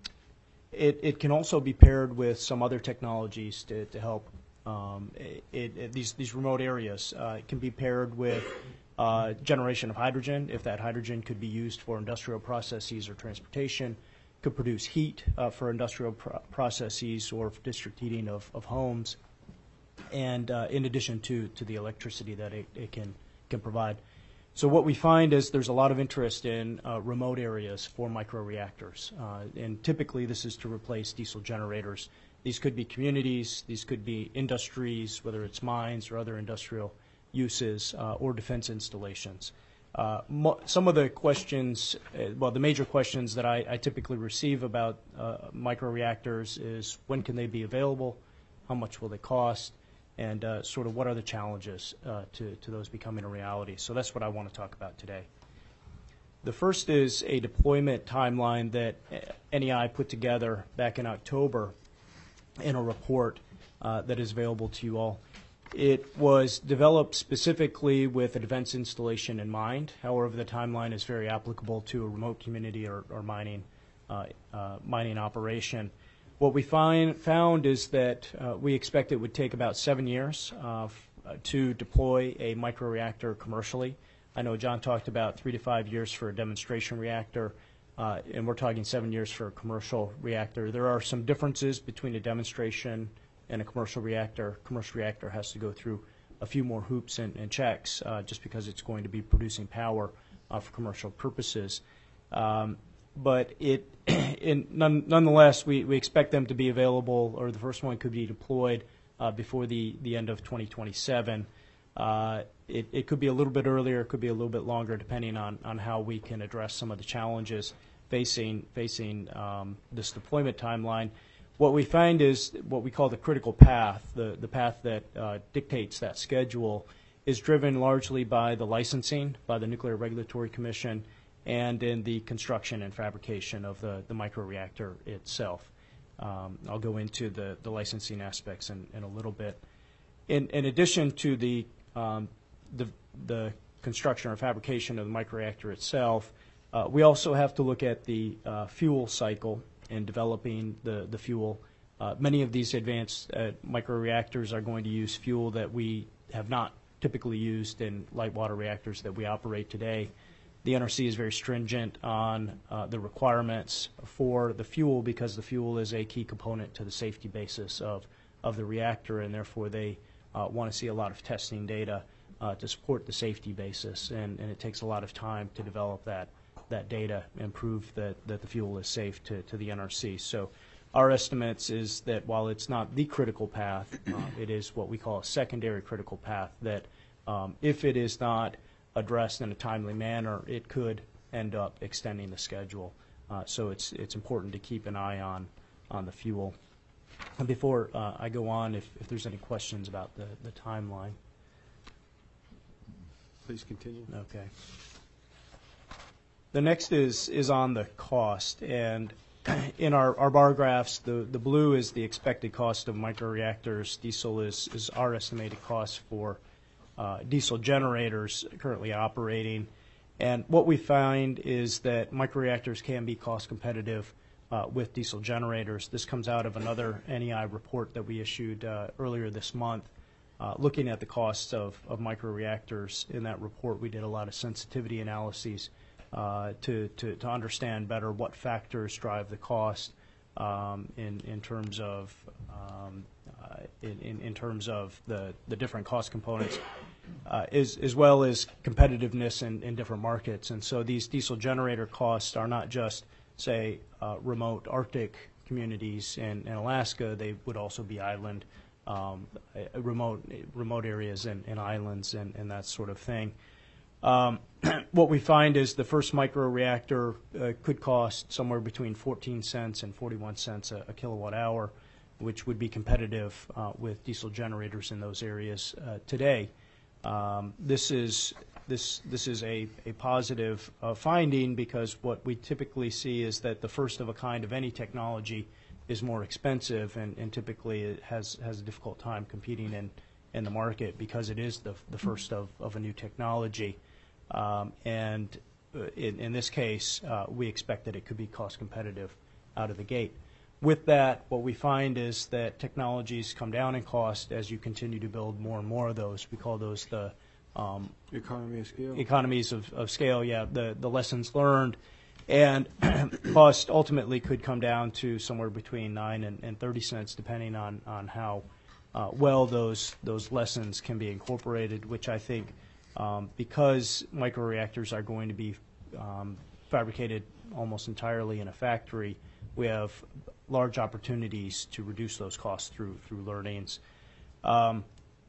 It, it can also be paired with some other technologies to, to help um, it, it, these, these remote areas. Uh, it can be paired with uh, generation of hydrogen, if that hydrogen could be used for industrial processes or transportation, could produce heat uh, for industrial pro processes or for district heating of, of homes, and uh, in addition to, to the electricity that it, it can, can provide. So what we find is there's a lot of interest in uh, remote areas for microreactors, uh, and typically this is to replace diesel generators. These could be communities, these could be industries, whether it's mines or other industrial uses, uh, or defense installations. Uh, mo some of the questions, uh, well, the major questions that I, I typically receive about uh, microreactors is when can they be available, how much will they cost, and uh, sort of what are the challenges uh, to, to those becoming a reality. So that's what I want to talk about today. The first is a deployment timeline that N E I put together back in October in a report uh, that is available to you all. It was developed specifically with a defense installation in mind. However, the timeline is very applicable to a remote community or, or mining uh, uh, mining operation. What we find found is that uh, we expect it would take about seven years uh, f- uh, to deploy a microreactor commercially. I know John talked about three to five years for a demonstration reactor, uh, and we're talking seven years for a commercial reactor. There are some differences between a demonstration and a commercial reactor. Commercial reactor has to go through a few more hoops and, and checks uh, just because it's going to be producing power uh, for commercial purposes. Um, but it, in, none, nonetheless, we, we expect them to be available, or the first one could be deployed uh, before the, the end of twenty twenty-seven. Uh, it, it could be a little bit earlier, it could be a little bit longer, depending on, on how we can address some of the challenges facing, facing um, this deployment timeline. What we find is what we call the critical path, the, the path that uh, dictates that schedule, is driven largely by the licensing, by the Nuclear Regulatory Commission, and in the construction and fabrication of the, the microreactor itself. Um, I'll go into the, the licensing aspects in, in a little bit. In, in addition to the, um, the, the construction or fabrication of the microreactor itself, uh, we also have to look at the uh, fuel cycle in developing the, the fuel. Uh, many of these advanced uh, microreactors are going to use fuel that we have not typically used in light water reactors that we operate today. The N R C is very stringent on uh, the requirements for the fuel because the fuel is a key component to the safety basis of, of the reactor, and therefore they uh, want to see a lot of testing data uh, to support the safety basis, and, and it takes a lot of time to develop that that data and prove that, that the fuel is safe to, to the N R C. So our estimates is that while it's not the critical path, uh, it is what we call a secondary critical path that um, if it is not addressed in a timely manner, it could end up extending the schedule. Uh, so it's it's important to keep an eye on on the fuel. And before uh, I go on, if, if there's any questions about the, the timeline. Please continue. Okay. The next is is on the cost, and in our, our bar graphs, the, the blue is the expected cost of microreactors. Diesel is, is our estimated cost for uh, diesel generators currently operating. And what we find is that microreactors can be cost competitive uh, with diesel generators. This comes out of another N E I report that we issued uh, earlier this month, uh, looking at the costs of, of microreactors. In that report, we did a lot of sensitivity analyses uh, to, to, to understand better what factors drive the cost um, in, in terms of um, uh, in, in, in terms of the, the different cost components. Uh, as, as well as competitiveness in, in different markets. And so these diesel generator costs are not just, say, uh, remote Arctic communities in, in Alaska. They would also be island, um, uh, remote remote areas and, and islands and, and that sort of thing. Um, what we find is the first microreactor uh, could cost somewhere between fourteen cents and forty-one cents a, a kilowatt hour, which would be competitive uh, with diesel generators in those areas uh, today. Um, this is this this is a, a positive uh, finding, because what we typically see is that the first of a kind of any technology is more expensive, and, and typically it has has a difficult time competing in, in the market because it is the the first of, of a new technology. Um, and in, in this case, uh, we expect that it could be cost competitive out of the gate. With that, what we find is that technologies come down in cost as you continue to build more and more of those. We call those the um, Economy of scale. economies of, of scale, yeah, the, the lessons learned. And cost ultimately could come down to somewhere between nine and, and thirty cents, depending on, on how uh, well those, those lessons can be incorporated, which I think um, because microreactors are going to be um, fabricated almost entirely in a factory, we have large opportunities to reduce those costs through through learnings. Um,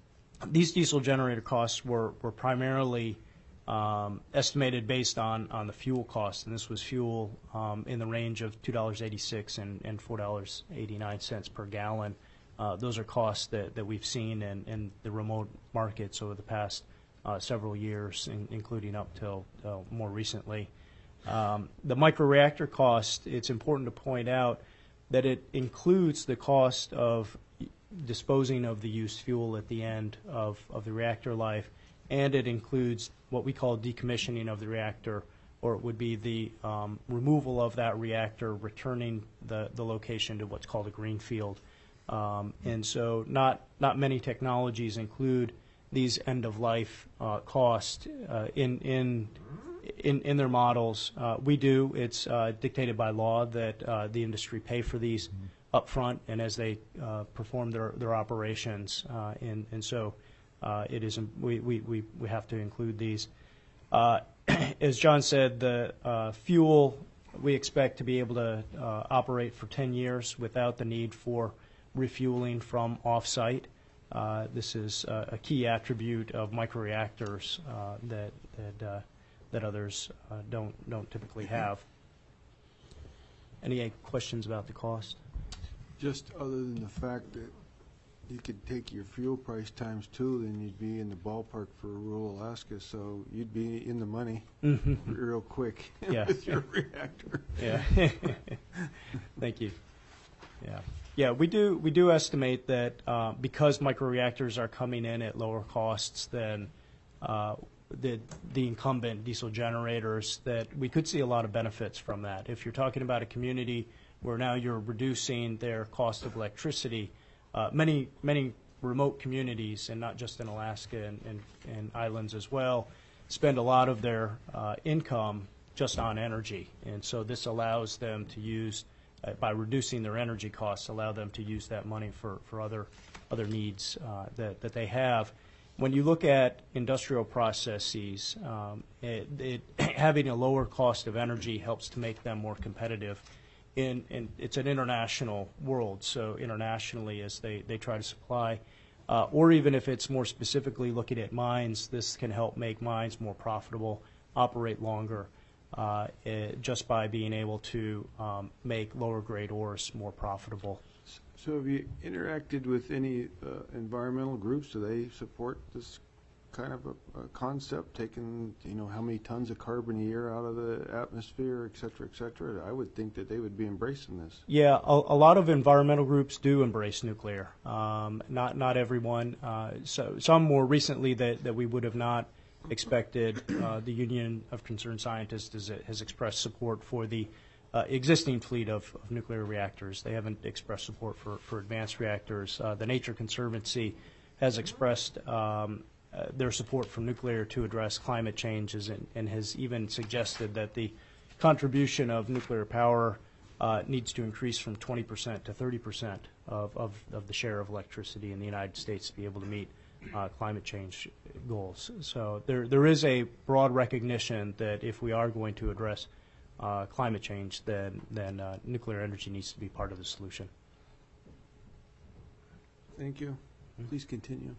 these diesel generator costs were, were primarily um, estimated based on, on the fuel cost, and this was fuel um, in the range of two dollars and eighty-six cents and, and four dollars and eighty-nine cents per gallon. Uh, those are costs that, that we've seen in, in the remote markets over the past uh, several years, in, including up till uh, more recently. Um, the microreactor cost, it's important to point out that it includes the cost of disposing of the used fuel at the end of, of the reactor life, and it includes what we call decommissioning of the reactor, or it would be the um, removal of that reactor, returning the, the location to what's called a greenfield. Um, and so not, not many technologies include these end-of-life uh, costs uh, in, in, in, in their models. Uh, we do. It's uh, dictated by law that uh, the industry pay for these up front and as they uh, perform their, their operations. Uh, and, and so uh, it is, we, we, we, we have to include these. Uh, as John said, the uh, fuel we expect to be able to uh, operate for ten years without the need for refueling from off-site. Uh, this is uh, a key attribute of microreactors uh, that that, uh, that others uh, don't don't typically have. Any questions about the cost? Just other than the fact that you could take your fuel price times two, then you'd be in the ballpark for rural Alaska, so you'd be in the money Mm-hmm. real quick Yeah. with your reactor. Yeah. Thank you. Yeah. Yeah, we do we do estimate that uh, because microreactors are coming in at lower costs than uh, the the incumbent diesel generators, that we could see a lot of benefits from that. If you're talking about a community where now you're reducing their cost of electricity, uh, many many remote communities, and not just in Alaska and, and, and islands as well, spend a lot of their uh, income just on energy, and so this allows them to use, uh, by reducing their energy costs, allow them to use that money for, for other other needs uh, that, that they have. When you look at industrial processes, um, it, it, having a lower cost of energy helps to make them more competitive. In, in, it's an international world, so internationally as they, they try to supply, uh, or even if it's more specifically looking at mines, this can help make mines more profitable, operate longer, uh, it, just by being able to um, make lower grade ores more profitable. So have you interacted with any uh, environmental groups? Do they support this kind of a, a concept, taking, you know, how many tons of carbon a year out of the atmosphere, et cetera, et cetera? I would think that they would be embracing this. Yeah, a, a lot of environmental groups do embrace nuclear. Um, not not everyone. Uh, so some more recently that, that we would have not expected. Uh, the Union of Concerned Scientists has, has expressed support for the uh, existing fleet of, of nuclear reactors. They haven't expressed support for, for advanced reactors. Uh, the Nature Conservancy has expressed um, uh, their support for nuclear to address climate changes, and, and has even suggested that the contribution of nuclear power uh, needs to increase from twenty percent to thirty percent of, of, of the share of electricity in the United States to be able to meet uh, climate change goals. So there, there is a broad recognition that if we are going to address uh, climate change, then, then uh, nuclear energy needs to be part of the solution. Thank you. Please continue.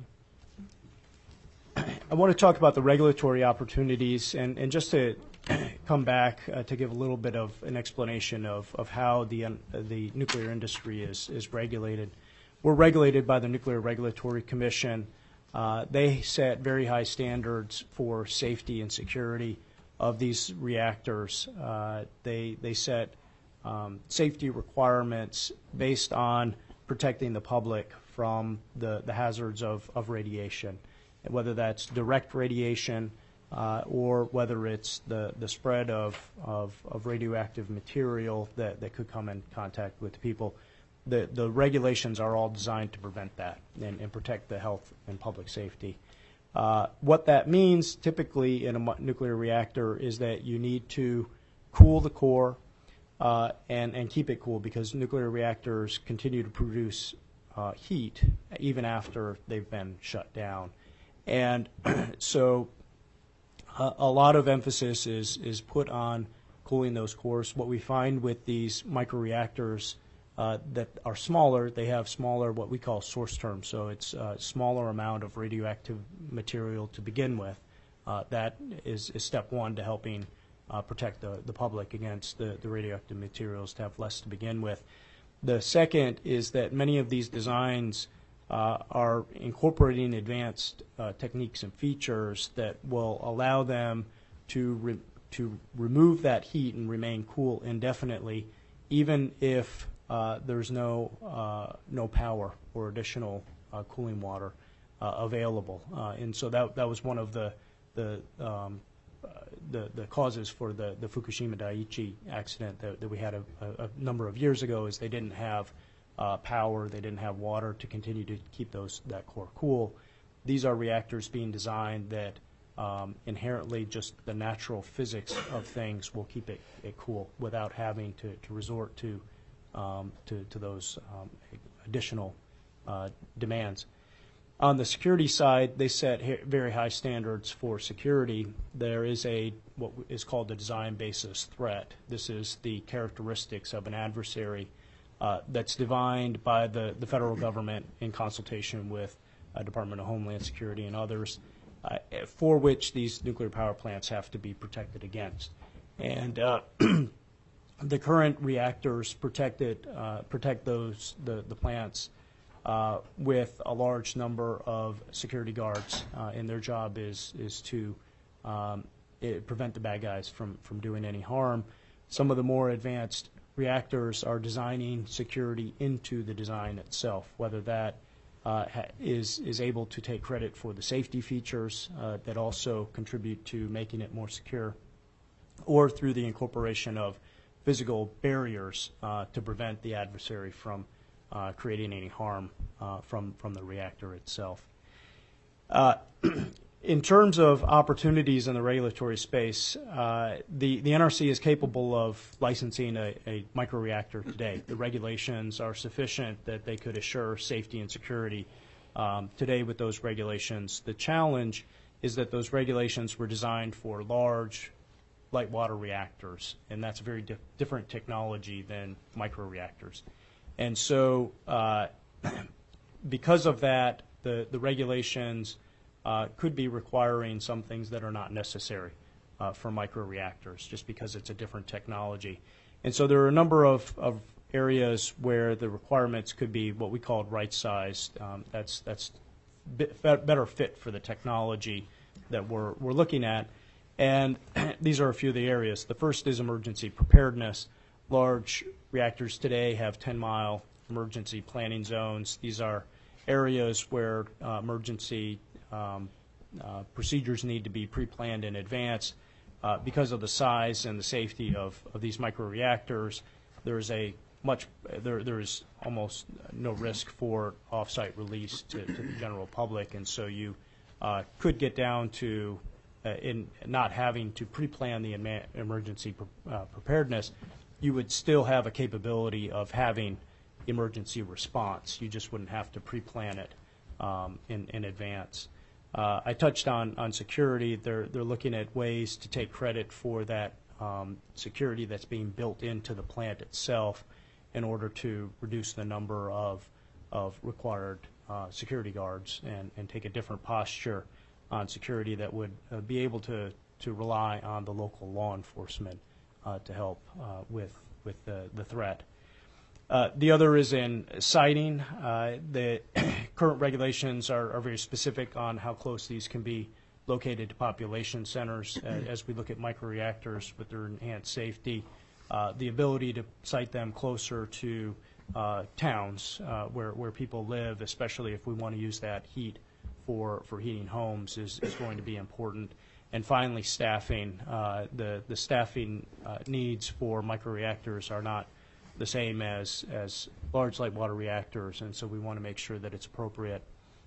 I want to talk about the regulatory opportunities, and, and just to come back uh, to give a little bit of an explanation of, of how the, um, the nuclear industry is, is regulated. We're regulated by the Nuclear Regulatory Commission. Uh, they set very high standards for safety and security of these reactors. Uh, they, they set um, safety requirements based on protecting the public from the, the hazards of, of radiation, whether that's direct radiation uh, or whether it's the, the spread of, of, of radioactive material that, that could come in contact with people. The, the regulations are all designed to prevent that and, and protect the health and public safety. Uh, what that means typically in a mu- nuclear reactor is that you need to cool the core uh, and, and keep it cool, because nuclear reactors continue to produce uh, heat even after they've been shut down. And so uh, a lot of emphasis is, is put on cooling those cores. What we find with these microreactors uh, that are smaller, they have smaller what we call source terms. So it's a smaller amount of radioactive material to begin with. Uh, that is, is step one to helping uh, protect the, the public against the, the radioactive materials, to have less to begin with. The second is that many of these designs Uh, are incorporating advanced uh, techniques and features that will allow them to re- to remove that heat and remain cool indefinitely, even if uh, there's no uh, no power or additional uh, cooling water uh, available, uh, and so that that was one of the the um, uh, the, the causes for the, the Fukushima Daiichi accident that, that we had a, a, a number of years ago. Is they didn't have uh, power, they didn't have water to continue to keep those that core cool. These are reactors being designed that um, inherently just the natural physics of things will keep it, it cool without having to, to resort to, um, to to those um, additional uh, demands. On the security side, they set ha- very high standards for security. There is a what is called the design basis threat. This is the characteristics of an adversary uh, that's defined by the, the federal government in consultation with uh, Department of Homeland Security and others, uh, for which these nuclear power plants have to be protected against. And uh, the current reactors protect it, uh, protect those the, the plants Uh, with a large number of security guards, uh, and their job is is to um, it, prevent the bad guys from, from doing any harm. Some of the more advanced reactors are designing security into the design itself, whether that uh, ha- is is able to take credit for the safety features uh, that also contribute to making it more secure, or through the incorporation of physical barriers uh, to prevent the adversary from Uh, creating any harm uh, from from the reactor itself. Uh, in terms of opportunities in the regulatory space, uh, the the N R C is capable of licensing a, a microreactor today. The regulations are sufficient that they could assure safety and security um, today with those regulations. The challenge is that those regulations were designed for large light water reactors, and that's a very di- different technology than microreactors. And so uh, because of that, the, the regulations uh, could be requiring some things that are not necessary uh, for microreactors, just because it's a different technology. And so there are a number of, of areas where the requirements could be what we call right-sized. Um, that's that's bit better fit for the technology that we're, we're looking at. And these are a few of the areas. The first is emergency preparedness. Large reactors today have ten-mile emergency planning zones. These are areas where uh, emergency um, uh, procedures need to be pre-planned in advance. Uh, because of the size and the safety of, of these microreactors, there's a much there there is almost no risk for off-site release to, to the general public, and so you uh, could get down to uh, in not having to pre-plan the ema- emergency pre- uh, preparedness. You would still have a capability of having emergency response. You just wouldn't have to pre-plan it um, in, in advance. Uh, I touched on, on security. They're, they're looking at ways to take credit for that um, security that's being built into the plant itself in order to reduce the number of, of required uh, security guards and, and take a different posture on security that would uh, be able to, to rely on the local law enforcement Uh, to help uh, with with the, the threat. Uh, the other is in siting. Uh, the current regulations are, are very specific on how close these can be located to population centers. Uh, as we look at microreactors with their enhanced safety, uh, the ability to site them closer to uh, towns uh, where, where people live, especially if we want to use that heat for, for heating homes, is, is going to be important. And finally, staffing. Uh, the the staffing uh, needs for microreactors are not the same as as large light water reactors, and so we want to make sure that it's appropriate.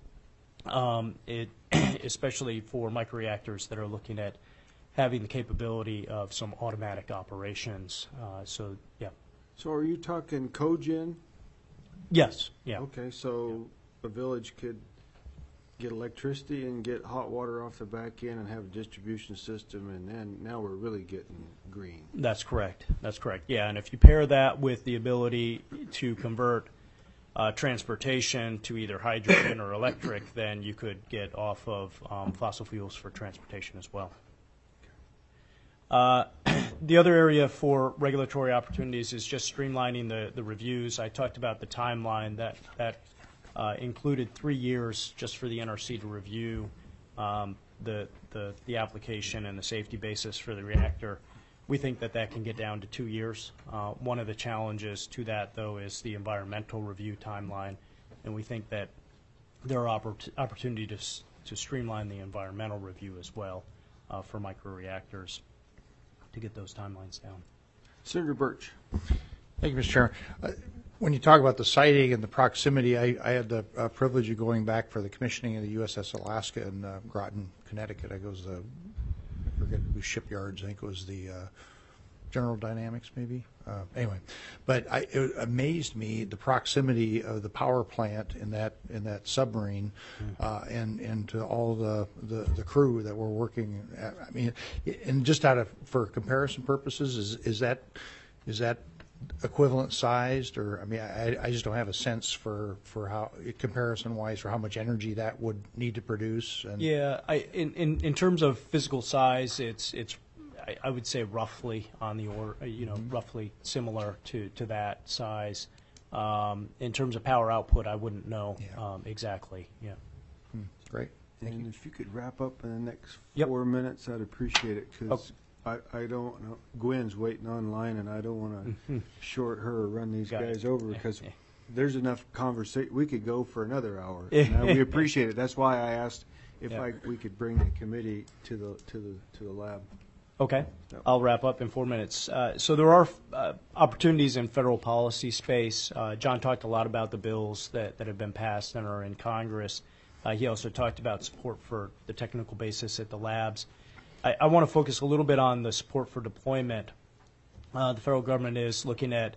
Um, it especially for microreactors that are looking at having the capability of some automatic operations. Uh, so yeah. So are you talking cogen? Yes. Yeah. Okay, so a village could get electricity and get hot water off the back end and have a distribution system, and then now we're really getting green. That's correct. That's correct. Yeah, and if you pair that with the ability to convert uh, transportation to either hydrogen or electric, then you could get off of um, fossil fuels for transportation as well. Uh, the other area for regulatory opportunities is just streamlining the, the reviews. I talked about the timeline that that Uh, included three years just for the N R C to review um, the, the the application and the safety basis for the reactor. We think that that can get down to two years. Uh, one of the challenges to that, though, is the environmental review timeline, and we think that there are oppor- opportunity to, s- to streamline the environmental review as well uh, for microreactors to get those timelines down. Senator Birch. Thank you, Mister Chairman. Uh, When you talk about the siting and the proximity, I, I had the uh, privilege of going back for the commissioning of the U S S Alaska in uh, Groton, Connecticut. I goes the, I forget whose shipyards, I think it was the uh, General Dynamics maybe. Uh, anyway, but I, it amazed me the proximity of the power plant in that in that submarine, uh, and and to all the, the, the crew that were working. At, I mean, and just out of for comparison purposes, is is that is that equivalent sized, or I mean, I, I just don't have a sense for, for how comparison wise for how much energy that would need to produce. And Yeah, I, in, in in terms of physical size, it's it's I, I would say roughly on the order, you know, mm-hmm. roughly similar to, to that size. Um, in terms of power output, I wouldn't know Yeah. um, exactly. Yeah. Hmm, great. Thank And you. if you could wrap up in the next Yep. four minutes, I'd appreciate it, because I, I don't know, Gwen's waiting online, and I don't want to short her or run these Got it. guys over, because there's enough conversation, we could go for another hour. And uh, we appreciate it. That's why I asked if Yeah. I, we could bring the committee to the, to the, to the lab. Okay, Yep. I'll wrap up in four minutes. Uh, so there are uh, opportunities in federal policy space. Uh, John talked a lot about the bills that, that have been passed and are in Congress. Uh, he also talked about support for the technical basis at the labs. I, I want to focus a little bit on the support for deployment. Uh, the federal government is looking at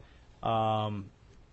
um,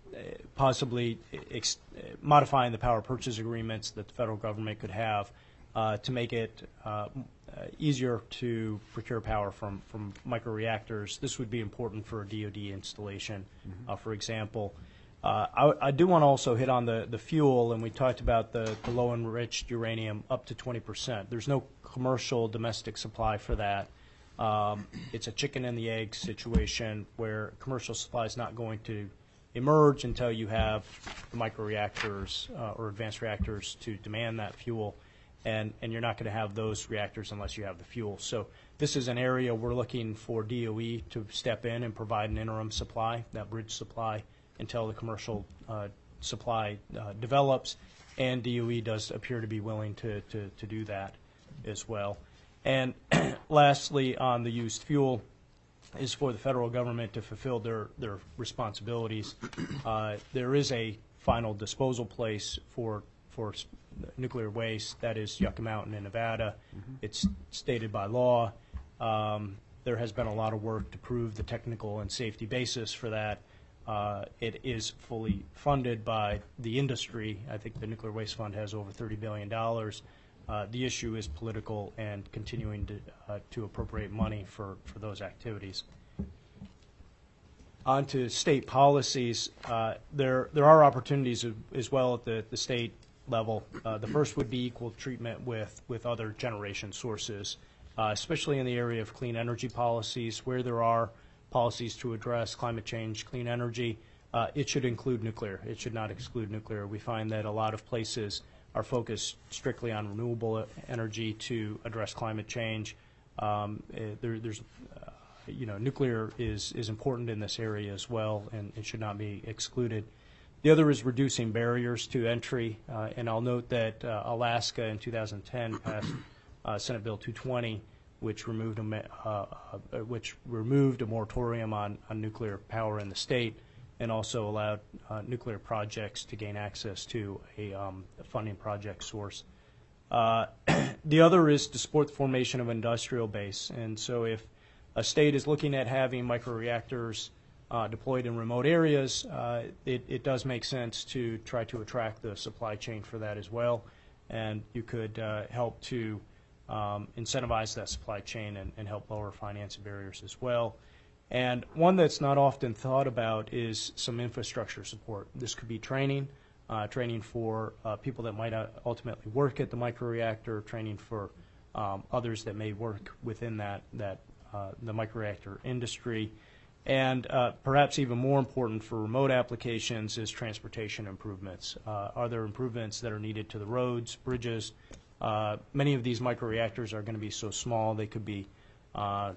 possibly ex- modifying the power purchase agreements that the federal government could have uh, to make it uh, uh, easier to procure power from, from microreactors. This would be important for a D O D installation, mm-hmm. uh, for example. Uh, I, I do want to also hit on the, the fuel, and we talked about the, the low enriched uranium up to twenty percent. There's no commercial domestic supply for that. Um, it's a chicken and the egg situation where commercial supply is not going to emerge until you have the microreactors uh, or advanced reactors to demand that fuel, and, and you're not going to have those reactors unless you have the fuel. So this is an area we're looking for D O E to step in and provide an interim supply, that bridge supply, until the commercial uh, supply uh, develops, and D O E does appear to be willing to, to, to do that as well. And lastly, on the used fuel, is for the federal government to fulfill their, their responsibilities. Uh, there is a final disposal place for, for s- nuclear waste, that is Yucca Mountain in Nevada. Mm-hmm. It's stated by law. Um, there has been a lot of work to prove the technical and safety basis for that. Uh, it is fully funded by the industry. I think the Nuclear Waste Fund has over thirty billion dollars. Uh, the issue is political and continuing to, uh, to appropriate money for, for those activities. On to state policies. Uh, there, there are opportunities as well at the, the state level. Uh, the first would be equal treatment with, with other generation sources, uh, especially in the area of clean energy policies, where there are policies to address climate change, clean energy. Uh, it should include nuclear. It should not exclude nuclear. We find that a lot of places are focused strictly on renewable energy to address climate change. Um, uh, there, there's, uh, you know, nuclear is, is important in this area as well, and it should not be excluded. The other is reducing barriers to entry, uh, and I'll note that uh, Alaska in two thousand ten passed uh, Senate Bill two twenty, which removed a, ma- uh, uh, which removed a moratorium on, on nuclear power in the state, and also allowed uh, nuclear projects to gain access to a, um, a funding project source. Uh, the other is to support the formation of an industrial base. And so if a state is looking at having microreactors uh, deployed in remote areas, uh, it, it does make sense to try to attract the supply chain for that as well. And you could uh, help to um, incentivize that supply chain and, and help lower financing barriers as well. And one that's not often thought about is some infrastructure support. This could be training, uh, training for uh, people that might uh, ultimately work at the microreactor, training for um, others that may work within that, that uh, the microreactor industry. And uh, perhaps even more important for remote applications is transportation improvements. Uh, are there improvements that are needed to the roads, bridges? Uh, many of these microreactors are going to be so small they could be uh,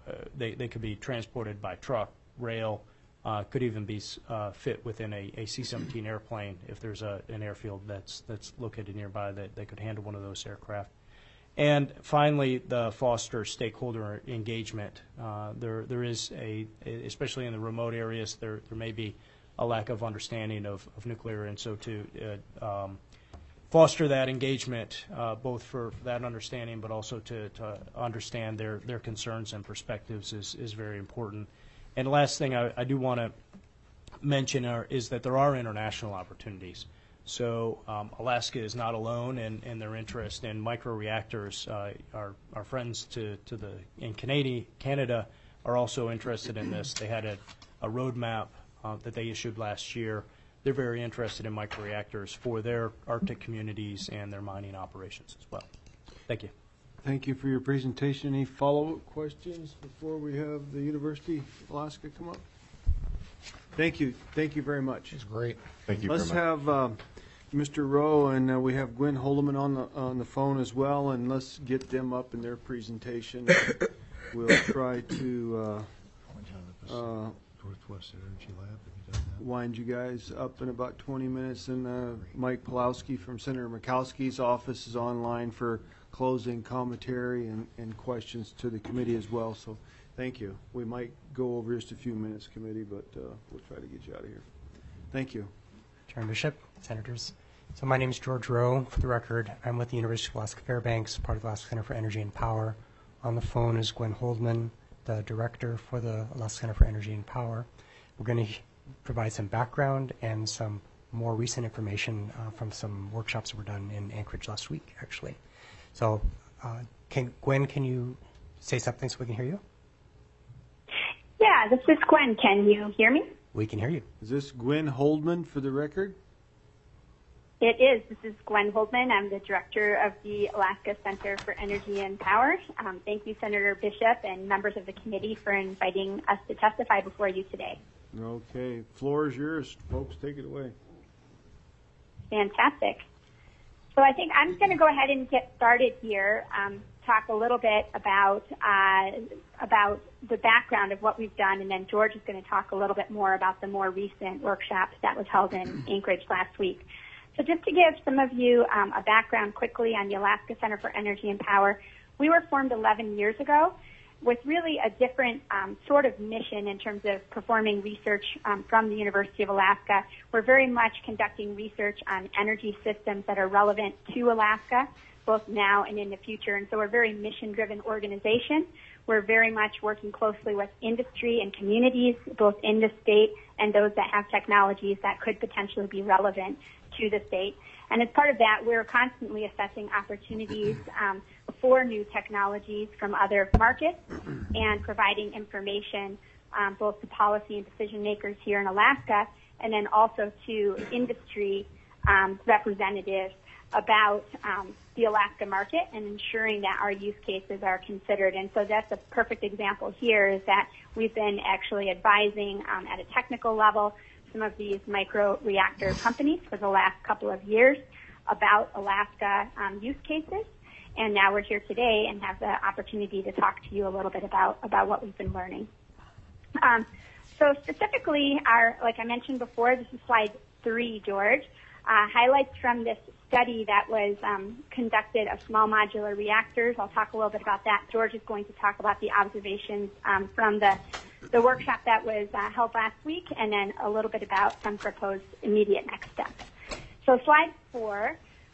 they, they could be transported by truck, rail, uh, could even be uh, fit within a, a C seventeen airplane if there's a, an airfield that's, that's located nearby that, that could handle one of those aircraft. And finally, the foster stakeholder engagement. Uh, there, there is a, especially in the remote areas, there, there may be a lack of understanding of, of nuclear, and so to uh, um, foster that engagement, uh, both for that understanding, but also to, to understand their, their concerns and perspectives is, is very important. And the last thing I, I do want to mention are, is that there are international opportunities. So um, Alaska is not alone in, in their interest in microreactors. Uh, our, our friends to, to the in Canada, Canada are also interested in this. They had a, a roadmap uh, that they issued last year. They're very interested in microreactors for their Arctic communities and their mining operations as well. Thank you. Thank you for your presentation. Any follow-up questions before we have the University of Alaska come up? Thank you. Thank you very much. It's great. Thank you Let's very much. have uh, Mister Rowe, and uh, we have Gwen Holdeman on the on the phone as well, and let's get them up in their presentation. We'll try to uh, uh, Northwest Energy Lab. Have you done that? wind you guys up in about twenty minutes, and uh, Mike Pulowski from Senator Mikowski's office is online for closing commentary and, and questions to the committee as well. So thank you. We might go over just a few minutes, committee, but uh, we'll try to get you out of here. Thank you. Chairman Bishop, Senators. So my name is George Rowe. For the record, I'm with the University of Alaska Fairbanks, part of the Alaska Center for Energy and Power. On the phone is Gwen Holdman, the director for the Alaska Center for Energy and Power. We're going to provide some background and some more recent information uh, from some workshops that were done in Anchorage last week, actually. So uh, can, Gwen, can you say something so we can hear you? Yeah, this is Gwen. Can you hear me? We can hear you. Is this Gwen Holdman for the record? It is. This is Gwen Holdman. I'm the director of the Alaska Center for Energy and Power. Um, thank you, Senator Bishop and members of the committee, for inviting us to testify before you today. Okay. Floor is yours. Folks, take it away. Fantastic. So I think I'm going to go ahead and get started here, um, talk a little bit about uh, about the background of what we've done, and then George is going to talk a little bit more about the more recent workshop that was held in Anchorage last week. So just to give some of you um, a background quickly on the Alaska Center for Energy and Power, we were formed eleven years ago with really a different um, sort of mission in terms of performing research um, from the University of Alaska. We're very much conducting research on energy systems that are relevant to Alaska, both now and in the future. And so we're a very mission-driven organization. We're very much working closely with industry and communities, both in the state and those that have technologies that could potentially be relevant to the state. And as part of that, we're constantly assessing opportunities um, for new technologies from other markets and providing information um, both to policy and decision makers here in Alaska, and then also to industry um, representatives about um, the Alaska market and ensuring that our use cases are considered. And so that's a perfect example here, is that we've been actually advising um, at a technical level some of these micro-reactor companies for the last couple of years about Alaska um, use cases. And now we're here today and have the opportunity to talk to you a little bit about, about what we've been learning. Um, so specifically, our, like I mentioned before, this is slide three, George, uh, highlights from this study that was um, conducted of small modular reactors. I'll talk a little bit about that. George is going to talk about the observations um, from the the workshop that was uh, held last week, and then a little bit about some proposed immediate next steps. So slide four.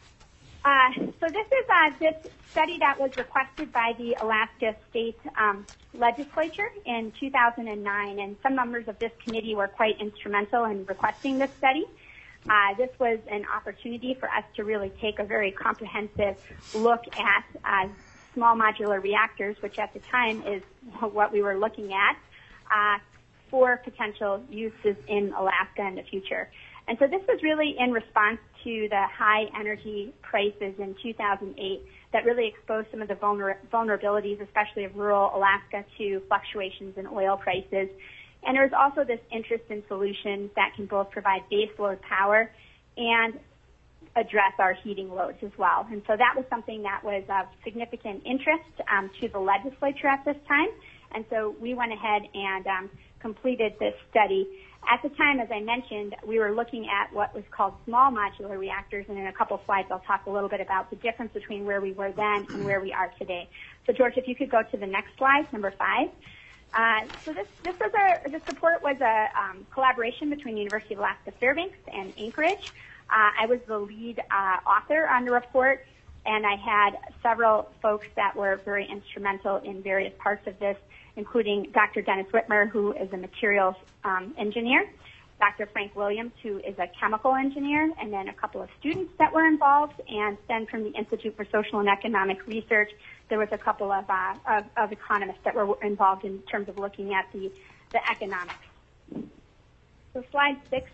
Uh, so this is uh, this study that was requested by the Alaska State um, Legislature in two thousand nine, and some members of this committee were quite instrumental in requesting this study. Uh, this was an opportunity for us to really take a very comprehensive look at uh, small modular reactors, which at the time is what we were looking at, uh, for potential uses in Alaska in the future. And so this was really in response to the high energy prices in two thousand eight that really exposed some of the vulner- vulnerabilities, especially of rural Alaska, to fluctuations in oil prices. And there's also this interest in solutions that can both provide baseload power and address our heating loads as well. And so that was something that was of significant interest um, to the legislature at this time. And so we went ahead and um, completed this study. At the time, as I mentioned, we were looking at what was called small modular reactors, and in a couple slides I'll talk a little bit about the difference between where we were then and where we are today. So George, if you could go to the next slide, number five. Uh, so this, this was a, this report was a um, collaboration between the University of Alaska Fairbanks and Anchorage. Uh, I was the lead uh, author on the report, and I had several folks that were very instrumental in various parts of this, including Doctor Dennis Whitmer, who is a materials um, engineer, Doctor Frank Williams, who is a chemical engineer, and then a couple of students that were involved, and then from the Institute for Social and Economic Research, there was a couple of, uh, of, of economists that were involved in terms of looking at the, the economics. So slide six.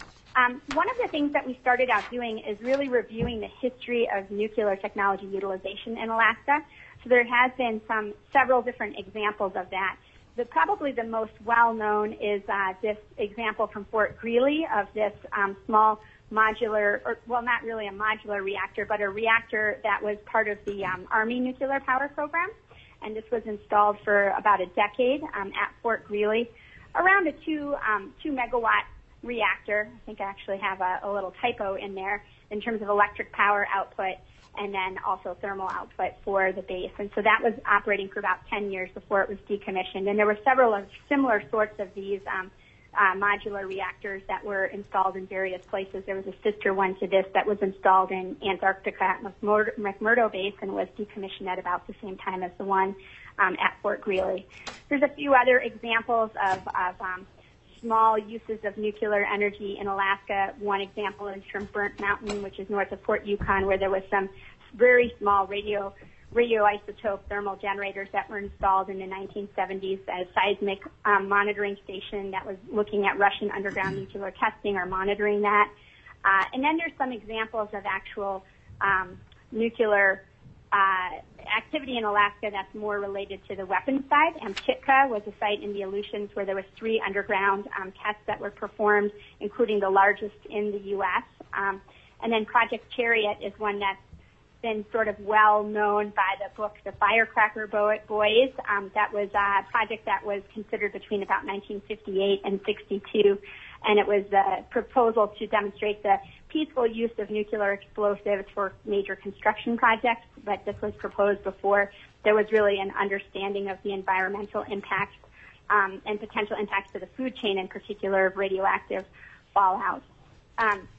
Um, one of the things that we started out doing is really reviewing the history of nuclear technology utilization in Alaska. So there has been some several different examples of that. The, probably the most well-known is uh, this example from Fort Greely of this um, small modular, or well, not really a modular reactor, but a reactor that was part of the um, Army nuclear power program. And this was installed for about a decade um, at Fort Greely, around a two um, two megawatt reactor. I think I actually have a, a little typo in there in terms of electric power output, and then also thermal output for the base. And so that was operating for about ten years before it was decommissioned. And there were several of similar sorts of these um, uh, modular reactors that were installed in various places. There was a sister one to this that was installed in Antarctica at McMurdo, McMurdo Base and was decommissioned at about the same time as the one um, at Fort Greely. There's a few other examples of, of um, small uses of nuclear energy in Alaska. One example is from Burnt Mountain, which is north of Fort Yukon, where there was some very small radio radioisotope thermal generators that were installed in the nineteen seventies at a seismic um, monitoring station that was looking at Russian underground nuclear testing or monitoring that. Uh, and then there's some examples of actual um, nuclear uh, activity in Alaska that's more related to the weapons side. Amchitka was a site in the Aleutians where there was three underground um, tests that were performed, including the largest in the U S. Um, and then Project Chariot is one that's been sort of well known by the book The Firecracker Boys. Um, that was a project that was considered between about nineteen fifty-eight and sixty-two, and it was a proposal to demonstrate the peaceful use of nuclear explosives for major construction projects, but this was proposed before there was really an understanding of the environmental impacts um, and potential impacts to the food chain, in particular of radioactive fallout. Um,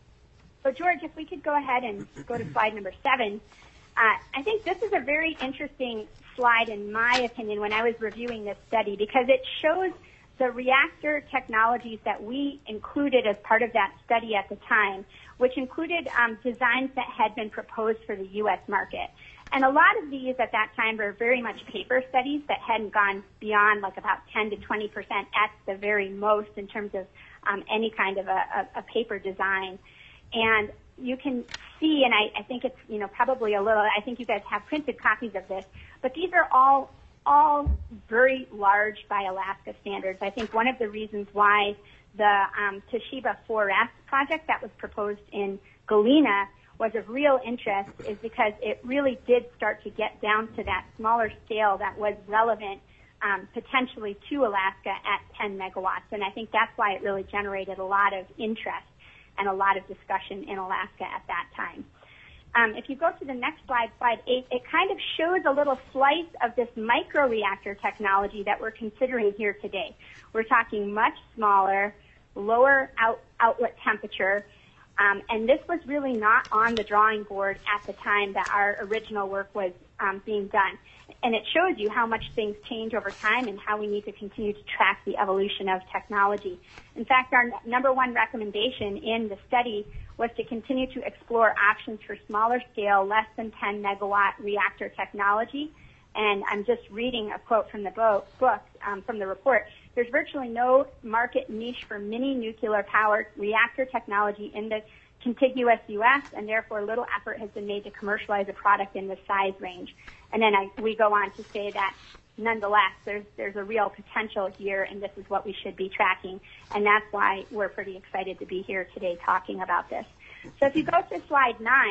So, George, if we could go ahead and go to slide number seven. Uh, I think this is a very interesting slide, in my opinion, when I was reviewing this study, because it shows the reactor technologies that we included as part of that study at the time, which included um, designs that had been proposed for the U S market. And a lot of these at that time were very much paper studies that hadn't gone beyond like about ten to twenty percent at the very most in terms of um, any kind of a, a, a paper design. And you can see, and I, I think it's, you know, probably a little, I think you guys have printed copies of this, but these are all, all very large by Alaska standards. I think one of the reasons why the um, Toshiba four S project that was proposed in Galena was of real interest is because it really did start to get down to that smaller scale that was relevant um, potentially to Alaska at ten megawatts. And I think that's why it really generated a lot of interest and a lot of discussion in Alaska at that time. Um, if you go to the next slide, slide eight, it kind of shows a little slice of this microreactor technology that we're considering here today. We're talking much smaller, lower out, outlet temperature, um, and this was really not on the drawing board at the time that our original work was um, being done. And it shows you how much things change over time and how we need to continue to track the evolution of technology. In fact, our number one recommendation in the study was to continue to explore options for smaller scale, less than ten megawatt reactor technology. And I'm just reading a quote from the book, um, from the report. There's virtually no market niche for mini nuclear powered reactor technology in the contiguous U S, and therefore little effort has been made to commercialize a product in this size range. And then I, we go on to say that nonetheless, there's, there's a real potential here, and this is what we should be tracking. And that's why we're pretty excited to be here today talking about this. So if you go to slide nine,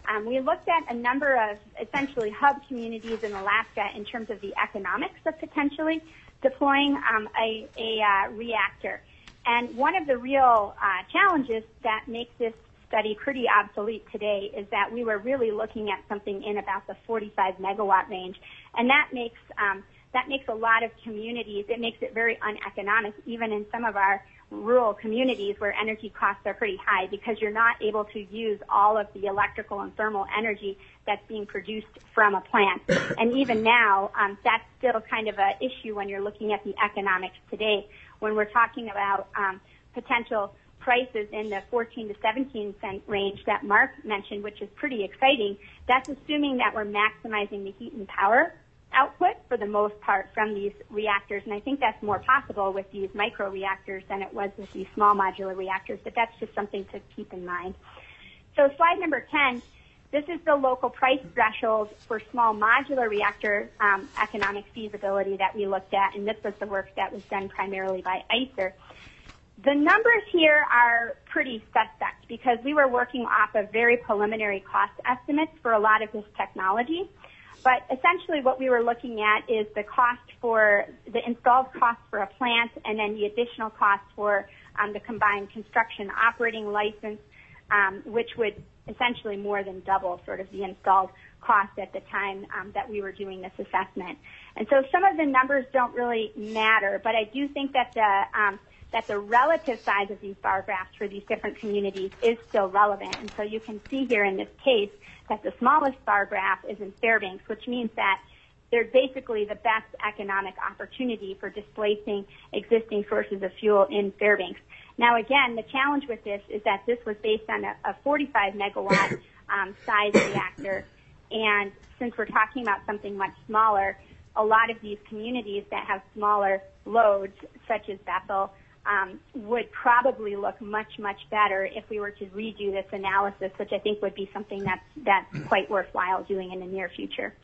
Um, we looked at a number of essentially hub communities in Alaska in terms of the economics of potentially deploying um, a, a uh, reactor. And one of the real uh, challenges that makes this study pretty obsolete today is that we were really looking at something in about the forty-five megawatt range, and that makes um, that makes a lot of communities, it makes it very uneconomic, even in some of our rural communities where energy costs are pretty high, because you're not able to use all of the electrical and thermal energy that's being produced from a plant. And even now, um, that's still kind of an issue when you're looking at the economics today. When we're talking about um, potential prices in the fourteen to seventeen cent range that Mark mentioned, which is pretty exciting, that's assuming that we're maximizing the heat and power output for the most part from these reactors. And I think that's more possible with these micro reactors than it was with these small modular reactors, but that's just something to keep in mind. So slide number ten, this is the local price threshold for small modular reactor um, economic feasibility that we looked at, and this was the work that was done primarily by ICER. The numbers here are pretty suspect because we were working off of very preliminary cost estimates for a lot of this technology. But essentially what we were looking at is the cost for the installed cost for a plant and then the additional cost for um, the combined construction operating license, um, which would essentially more than double sort of the installed cost at the time um, that we were doing this assessment. And so some of the numbers don't really matter, but I do think that the um, that the relative size of these bar graphs for these different communities is still relevant. And so you can see here in this case that the smallest bar graph is in Fairbanks, which means that they're basically the best economic opportunity for displacing existing sources of fuel in Fairbanks. Now, again, the challenge with this is that this was based on a, a forty-five megawatt um, size reactor, and since we're talking about something much smaller, a lot of these communities that have smaller loads, such as Bethel, um, would probably look much, much better if we were to redo this analysis, which I think would be something that's, that's quite worthwhile doing in the near future.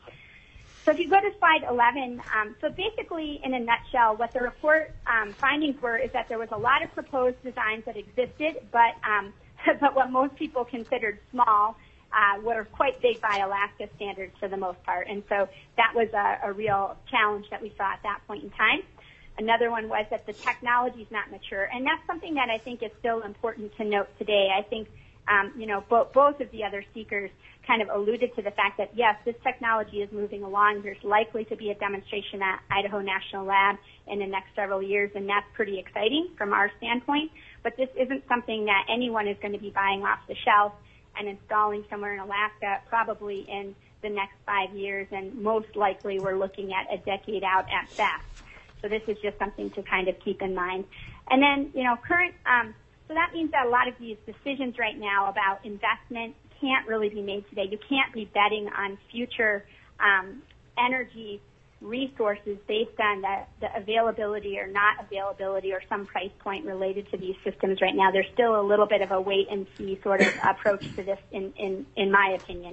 So if you go to slide eleven, um, so basically in a nutshell, what the report um, findings were is that there was a lot of proposed designs that existed, but um, but what most people considered small uh, were quite big by Alaska standards for the most part, and so that was a, a real challenge that we saw at that point in time. Another one was that the technology is not mature, and that's something that I think is still important to note today. I think, um, you know, bo- both of the other speakers kind of alluded to the fact that, yes, this technology is moving along. There's likely to be a demonstration at Idaho National Lab in the next several years, and that's pretty exciting from our standpoint. But this isn't something that anyone is going to be buying off the shelf and installing somewhere in Alaska probably in the next five years, and most likely we're looking at a decade out at best. So this is just something to kind of keep in mind. And then, you know, current, um, so that means that a lot of these decisions right now about investment can't really be made today. You can't be betting on future um, energy resources based on the, the availability or not availability or some price point related to these systems right now. There's still a little bit of a wait and see sort of approach to this, in, in, in my opinion.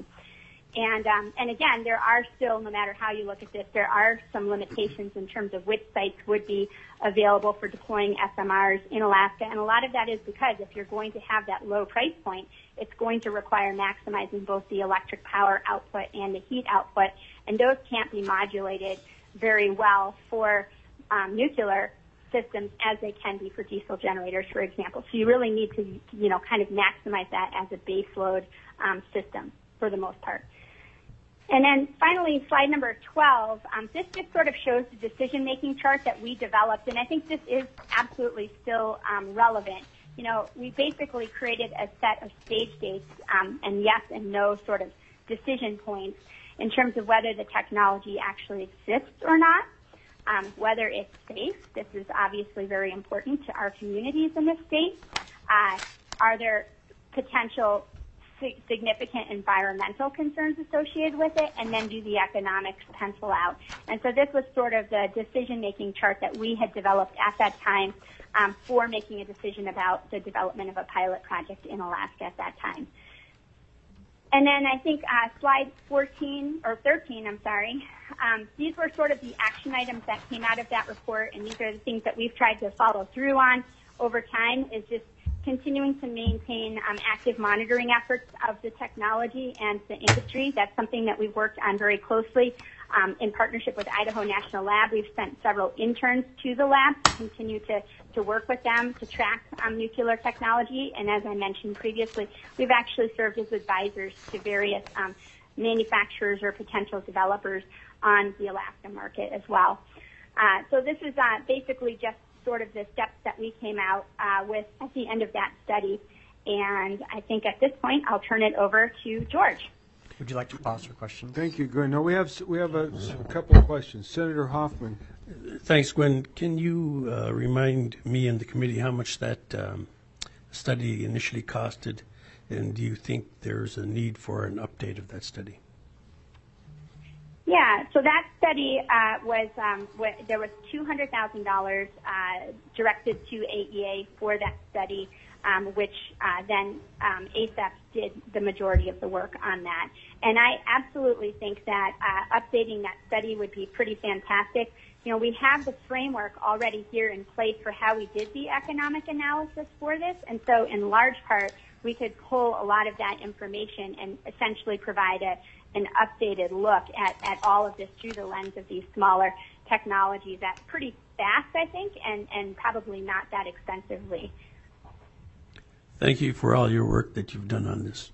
And um, and again, there are still, no matter how you look at this, there are some limitations in terms of which sites would be available for deploying S M Rs in Alaska. And a lot of that is because if you're going to have that low price point, it's going to require maximizing both the electric power output and the heat output. And those can't be modulated very well for um, nuclear systems as they can be for diesel generators, for example. So you really need to, you know, kind of maximize that as a base load um, system for the most part. And then finally, slide number twelve, um, this just sort of shows the decision-making chart that we developed, and I think this is absolutely still um, relevant. You know, we basically created a set of stage gates um, and yes and no sort of decision points in terms of whether the technology actually exists or not, um, whether it's safe. This is obviously very important to our communities in this state. Uh, are there potential significant environmental concerns associated with it, and then do the economics pencil out. And so this was sort of the decision-making chart that we had developed at that time um, for making a decision about the development of a pilot project in Alaska at that time. And then I think uh, slide fourteen, or thirteen, I'm sorry, um, these were sort of the action items that came out of that report, and these are the things that we've tried to follow through on over time, is just continuing to maintain um, active monitoring efforts of the technology and the industry. That's something that we've worked on very closely um, in partnership with Idaho National Lab. We've sent several interns to the lab to continue to, to work with them to track um, nuclear technology. And as I mentioned previously, we've actually served as advisors to various um, manufacturers or potential developers on the Alaska market as well. Uh, so this is uh, basically just sort of the steps that we came out uh, with at the end of that study. And I think at this point, I'll turn it over to George. Would you like to pause for questions? Thank you, Gwen. No, we have, we have a, a couple of questions. Senator Hoffman. Thanks, Gwen. Can you uh, remind me and the committee how much that um, study initially costed, and do you think there's a need for an update of that study? Yeah, so that study uh, was, um, w- there was two hundred thousand dollars uh, directed to A E A for that study, um, which uh, then um, A S A P did the majority of the work on that. And I absolutely think that uh, updating that study would be pretty fantastic. You know, we have the framework already here in place for how we did the economic analysis for this, and so in large part, we could pull a lot of that information and essentially provide a an updated look at, at all of this through the lens of these smaller technologies at pretty fast, I think, and, and probably not that expensively. Thank you for all your work that you've done on this.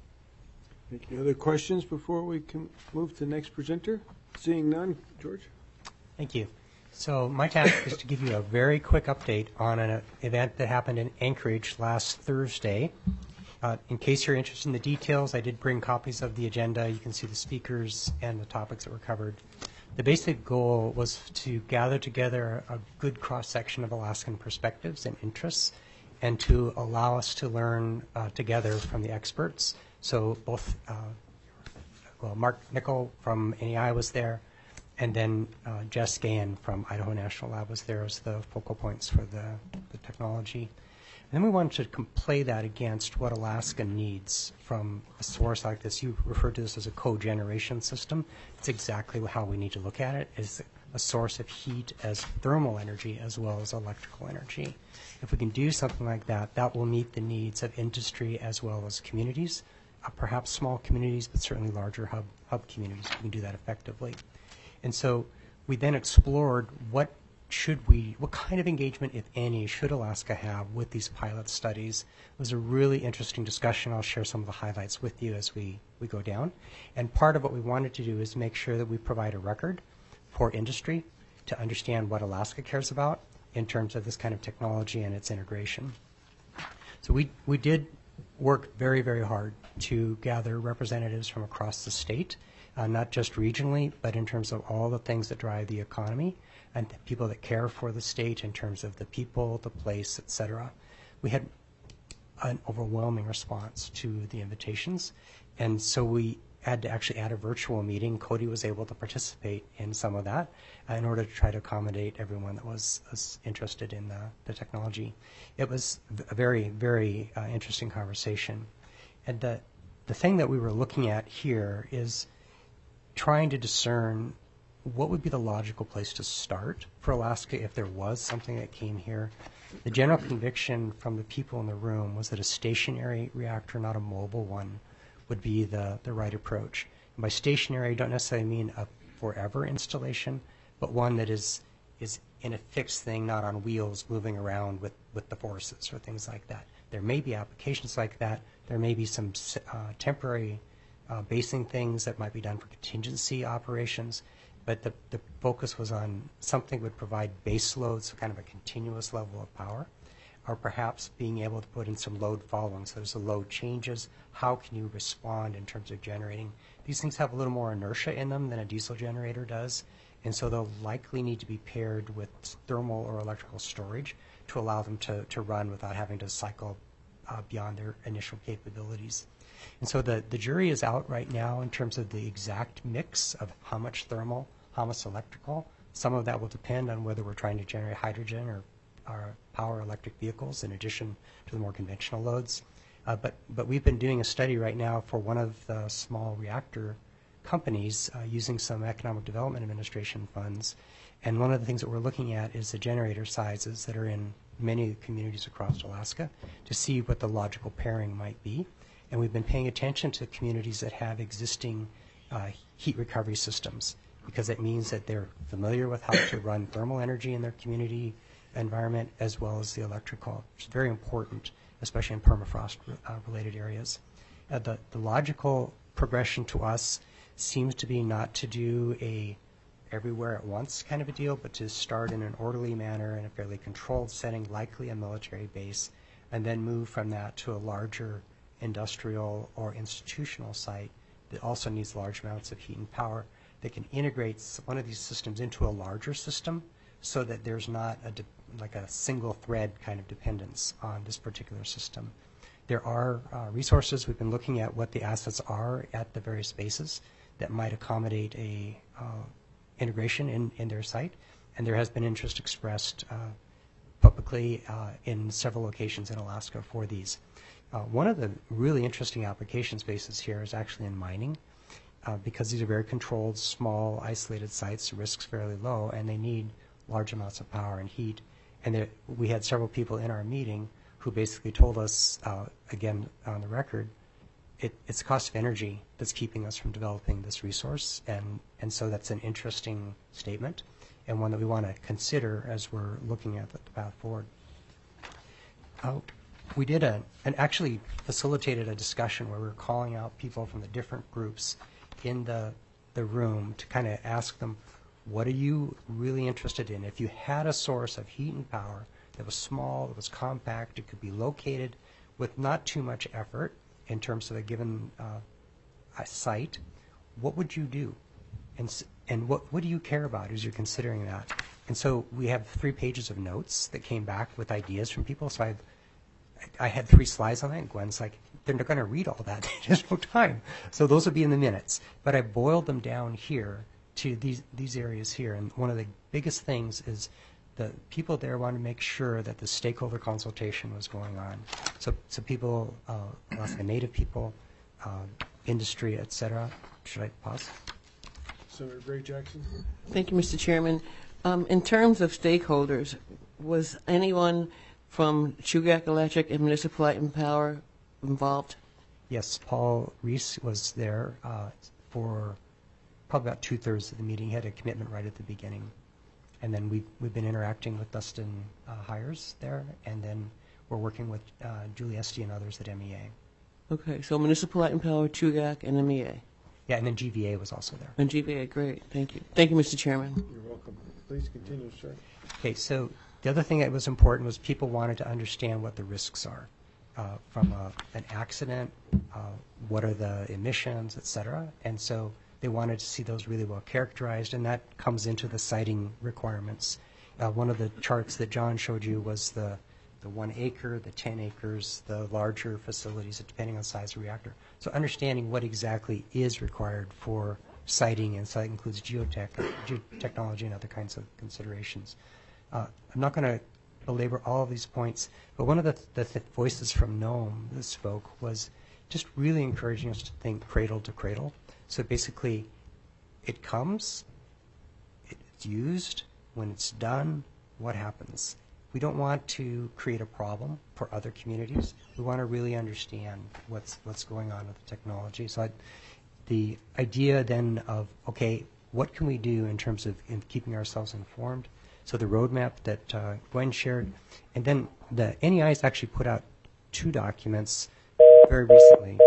Any other questions before we can move to the next presenter? Seeing none, George? Thank you. So my task is to give you a very quick update on an event that happened in Anchorage last Thursday. Uh, in case you're interested in the details, I did bring copies of the agenda. You can see the speakers and the topics that were covered. The basic goal was to gather together a good cross-section of Alaskan perspectives and interests, and to allow us to learn uh, together from the experts. So both, uh, well, Mark Nickel from N E I was there, and then uh, Jess Gahan from Idaho National Lab was there as the focal points for the, the technology. And then we wanted to play that against what Alaska needs from a source like this. You referred to this as a cogeneration system. It's exactly how we need to look at it, is a source of heat as thermal energy as well as electrical energy. If we can do something like that, that will meet the needs of industry as well as communities, uh, perhaps small communities, but certainly larger hub, hub communities. We can do that effectively. And so we then explored what should we, what kind of engagement, if any, should Alaska have with these pilot studies? It was a really interesting discussion. I'll share some of the highlights with you as we, we go down. And part of what we wanted to do is make sure that we provide a record for industry to understand what Alaska cares about in terms of this kind of technology and its integration. So we, we did work very, very hard to gather representatives from across the state, uh, not just regionally, but in terms of all the things that drive the economy, and the people that care for the state in terms of the people, the place, et cetera. We had an overwhelming response to the invitations, and so we had to actually add a virtual meeting. Cody was able to participate in some of that uh, in order to try to accommodate everyone that was, was interested in the, the technology. It was a very, very uh, interesting conversation. And the, the thing that we were looking at here is trying to discern what would be the logical place to start for Alaska if there was something that came here. The general conviction from the people in the room was that a stationary reactor, not a mobile one, would be the, the right approach. And by stationary, I don't necessarily mean a forever installation, but one that is is in a fixed thing, not on wheels, moving around with, with the forces or things like that. There may be applications like that. There may be some uh, temporary uh, basing things that might be done for contingency operations, but the, the focus was on something that would provide base loads, so kind of a continuous level of power, or perhaps being able to put in some load following. So as the load changes, how can you respond in terms of generating? These things have a little more inertia in them than a diesel generator does, and so they'll likely need to be paired with thermal or electrical storage to allow them to, to run without having to cycle uh, beyond their initial capabilities. And so the, the jury is out right now in terms of the exact mix of how much thermal, how much electrical. Some of that will depend on whether we're trying to generate hydrogen or, or power electric vehicles in addition to the more conventional loads. Uh, but, but we've been doing a study right now for one of the small reactor companies uh, using some Economic Development Administration funds. And one of the things that we're looking at is the generator sizes that are in many of the communities across Alaska to see what the logical pairing might be. And we've been paying attention to communities that have existing uh, heat recovery systems, because it means that they're familiar with how to run thermal energy in their community environment as well as the electrical. It's very important, especially in permafrost uh, related areas. Uh, the, the logical progression to us seems to be not to do a everywhere at once kind of a deal, but to start in an orderly manner in a fairly controlled setting, likely a military base, and then move from that to a larger industrial or institutional site that also needs large amounts of heat and power that can integrate one of these systems into a larger system so that there's not a de- like a single thread kind of dependence on this particular system. There are uh, resources. We've been looking at what the assets are at the various bases that might accommodate a uh, integration in, in their site, and there has been interest expressed uh, publicly uh, in several locations in Alaska for these. Uh, one of the really interesting application spaces here is actually in mining, uh, because these are very controlled, small, isolated sites, risks fairly low, and they need large amounts of power and heat. And there, we had several people in our meeting who basically told us, uh, again on the record, it, it's cost of energy that's keeping us from developing this resource, and, and so that's an interesting statement and one that we want to consider as we're looking at the, the path forward. Uh, we did a, and actually facilitated a discussion where we were calling out people from the different groups in the, the room to kind of ask them, what are you really interested in? If you had a source of heat and power that was small, that was compact, it could be located with not too much effort in terms of a given uh, a site, what would you do? And, and what, what do you care about as you're considering that? And so we have three pages of notes that came back with ideas from people. So I've, I had three slides on that, and Gwen's like, they're not going to read all that. There's no time. So those will be in the minutes. But I boiled them down here to these, these areas here. And one of the biggest things is the people there want to make sure that the stakeholder consultation was going on. So, so people, uh, Alaska Native people, uh, industry, et cetera. Should I pause? Senator Gray Jackson. Thank you, Mister Chairman. Um, in terms of stakeholders, was anyone from Chugach Electric and Municipal Light and Power involved? Yes, Paul Reese was there uh, for probably about two-thirds of the meeting. He had a commitment right at the beginning. And then we've, we've been interacting with Dustin uh, Hires there, and then we're working with uh, Julie Esty and others at M E A. Okay, so Municipal Light and Power, Chugach, and M E A. Yeah, and then G V A was also there. And G V A, great. Thank you. Thank you, Mister Chairman. You're welcome. Please continue, sir. Okay, so the other thing that was important was people wanted to understand what the risks are uh, from a, an accident, uh, what are the emissions, et cetera. And so they wanted to see those really well characterized, and that comes into the siting requirements. Uh, one of the charts that John showed you was the, the one acre, the ten acres, the larger facilities, depending on the size of the reactor. So understanding what exactly is required for siting, and so that includes geotech, geotechnology and other kinds of considerations. Uh, I'm not going to belabor all of these points, but one of the, th the th voices from NOAA that spoke was just really encouraging us to think cradle to cradle. So basically, it comes, it's used, when it's done, what happens? We don't want to create a problem for other communities. We want to really understand what's what's going on with the technology. So I, the idea then of, okay, what can we do in terms of in keeping ourselves informed? So the roadmap that uh, Gwen shared, and then the N E I has actually put out two documents very recently.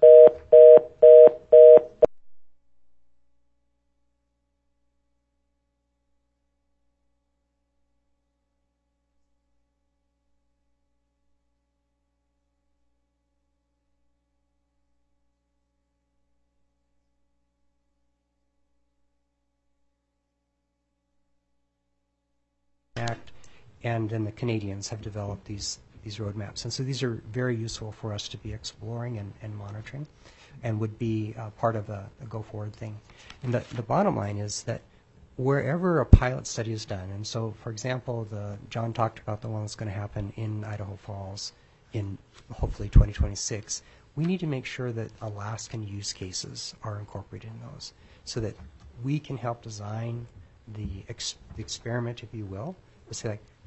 Act, and then the Canadians have developed these these roadmaps, and so these are very useful for us to be exploring and, and monitoring, and would be uh, part of a, a go forward thing. And the, the bottom line is that wherever a pilot study is done, and so for example, the John talked about the one that's going to happen in Idaho Falls in hopefully twenty twenty-six. We need to make sure that Alaskan use cases are incorporated in those, so that we can help design the, ex the experiment, if you will. To say, like,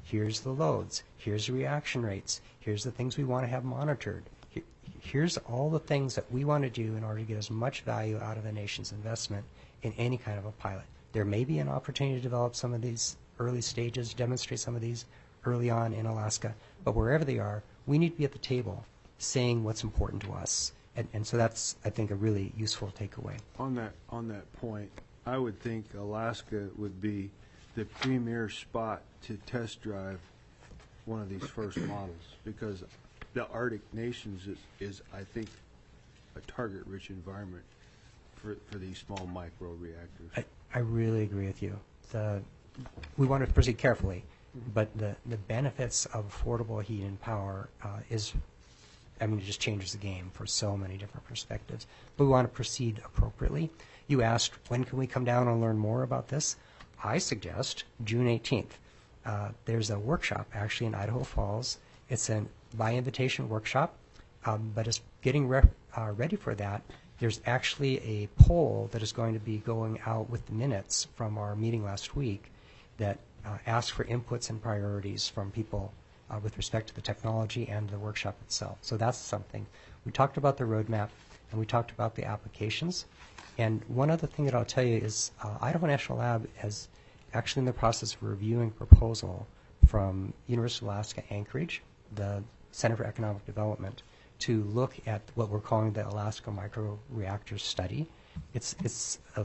here's the loads, here's the reaction rates, here's the things we want to have monitored. Here- Here's all the things that we want to do in order to get as much value out of the nation's investment in any kind of a pilot. There may be an opportunity to develop some of these early stages, demonstrate some of these early on in Alaska, but wherever they are, we need to be at the table saying what's important to us. And, and so that's, I think, a really useful takeaway. On that, on that point, I would think Alaska would be the premier spot to test drive one of these first models, because the Arctic nations is, is I think, a target-rich environment for, for these small micro reactors. I, I really agree with you. The, we want to proceed carefully, but the, the benefits of affordable heat and power uh, is, I mean, it just changes the game for so many different perspectives. But we want to proceed appropriately. You asked, when can we come down and learn more about this? I suggest June eighteenth. Uh, there's a workshop actually in Idaho Falls. It's an by invitation workshop, um, but it's getting re- uh, ready for that. There's actually a poll that is going to be going out with the minutes from our meeting last week that uh, asks for inputs and priorities from people uh, with respect to the technology and the workshop itself. So that's something. We talked about the roadmap and we talked about the applications. And one other thing that I'll tell you is uh, Idaho National Lab is actually in the process of reviewing a proposal from University of Alaska Anchorage, the Center for Economic Development, to look at what we're calling the Alaska Microreactor Study. It's it's a,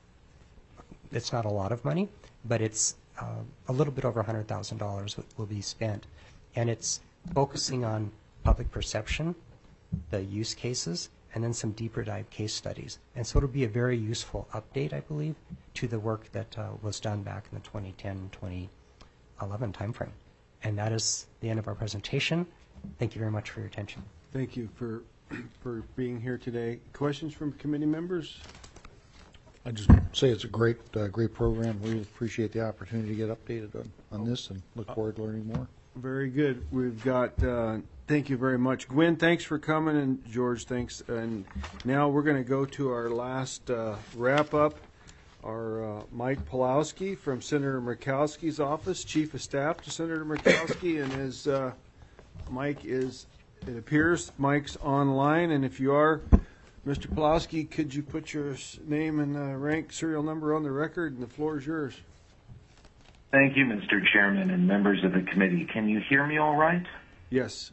it's not a lot of money, but it's uh, a little bit over one hundred thousand dollars will be spent, and it's focusing on public perception, the use cases, and then some deeper dive case studies. And so it'll be a very useful update, I believe, to the work that uh, was done back in the twenty ten, twenty eleven timeframe. And that is the end of our presentation. Thank you very much for your attention. Thank you for, for being here today. Questions from committee members? I just say it's a great, uh, great program. We appreciate the opportunity to get updated on, on this and look forward to learning more. Very good. We've got, uh, thank you very much. Gwen, thanks for coming, and George, thanks. And now we're going to go to our last uh, wrap-up. Our uh, Mike Pawlowski from Senator Murkowski's office, Chief of Staff to Senator Murkowski, and his uh, Mike is, it appears, Mike's online, and if you are, Mister Pawlowski, could you put your s- name and uh, rank, serial number on the record, and the floor is yours. Thank you, Mister Chairman and members of the committee. Can you hear me all right? Yes.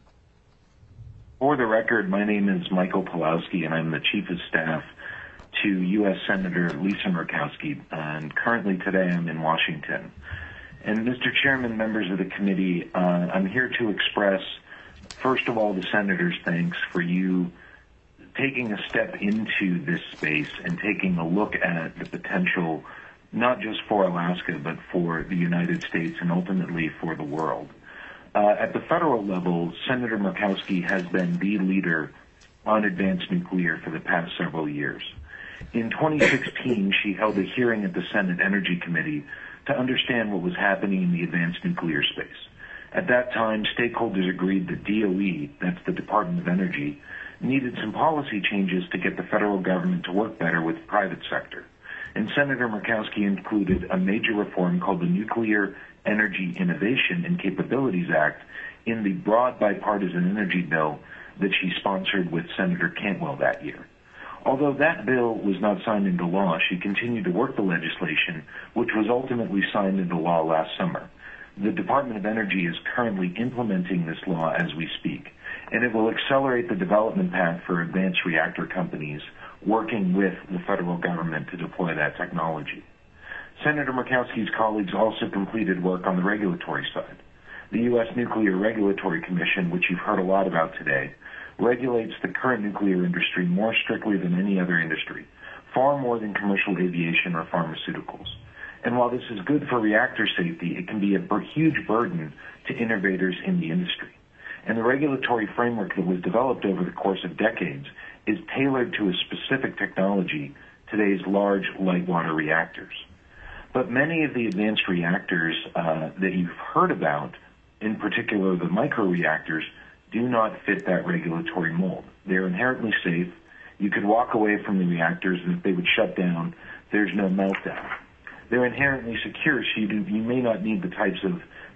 For the record, my name is Michael Pawlowski, and I'm the Chief of Staff to U S Senator Lisa Murkowski, and currently today I'm in Washington. And Mister Chairman, members of the committee, uh, I'm here to express, first of all, the Senator's thanks for you taking a step into this space and taking a look at the potential, not just for Alaska, but for the United States and ultimately for the world. Uh, at the federal level, Senator Murkowski has been the leader on advanced nuclear for the past several years. In twenty sixteen, she held a hearing at the Senate Energy Committee to understand what was happening in the advanced nuclear space. At that time, stakeholders agreed that D O E, that's the Department of Energy, needed some policy changes to get the federal government to work better with the private sector. And Senator Murkowski included a major reform called the Nuclear Energy Innovation and Capabilities Act in the broad bipartisan energy bill that she sponsored with Senator Cantwell that year. Although that bill was not signed into law, she continued to work the legislation, which was ultimately signed into law last summer. The Department of Energy is currently implementing this law as we speak, and it will accelerate the development path for advanced reactor companies working with the federal government to deploy that technology. Senator Murkowski's colleagues also completed work on the regulatory side. The U S Nuclear Regulatory Commission, which you've heard a lot about today, regulates the current nuclear industry more strictly than any other industry, far more than commercial aviation or pharmaceuticals. And while this is good for reactor safety, it can be a huge burden to innovators in the industry. And the regulatory framework that was developed over the course of decades is tailored to a specific technology, today's large light water reactors. But many of the advanced reactors uh, that you've heard about, in particular the microreactors, do not fit that regulatory mold. They're inherently safe. You could walk away from the reactors, and if they would shut down, there's no meltdown. They're inherently secure, so you, do, you may not need the types of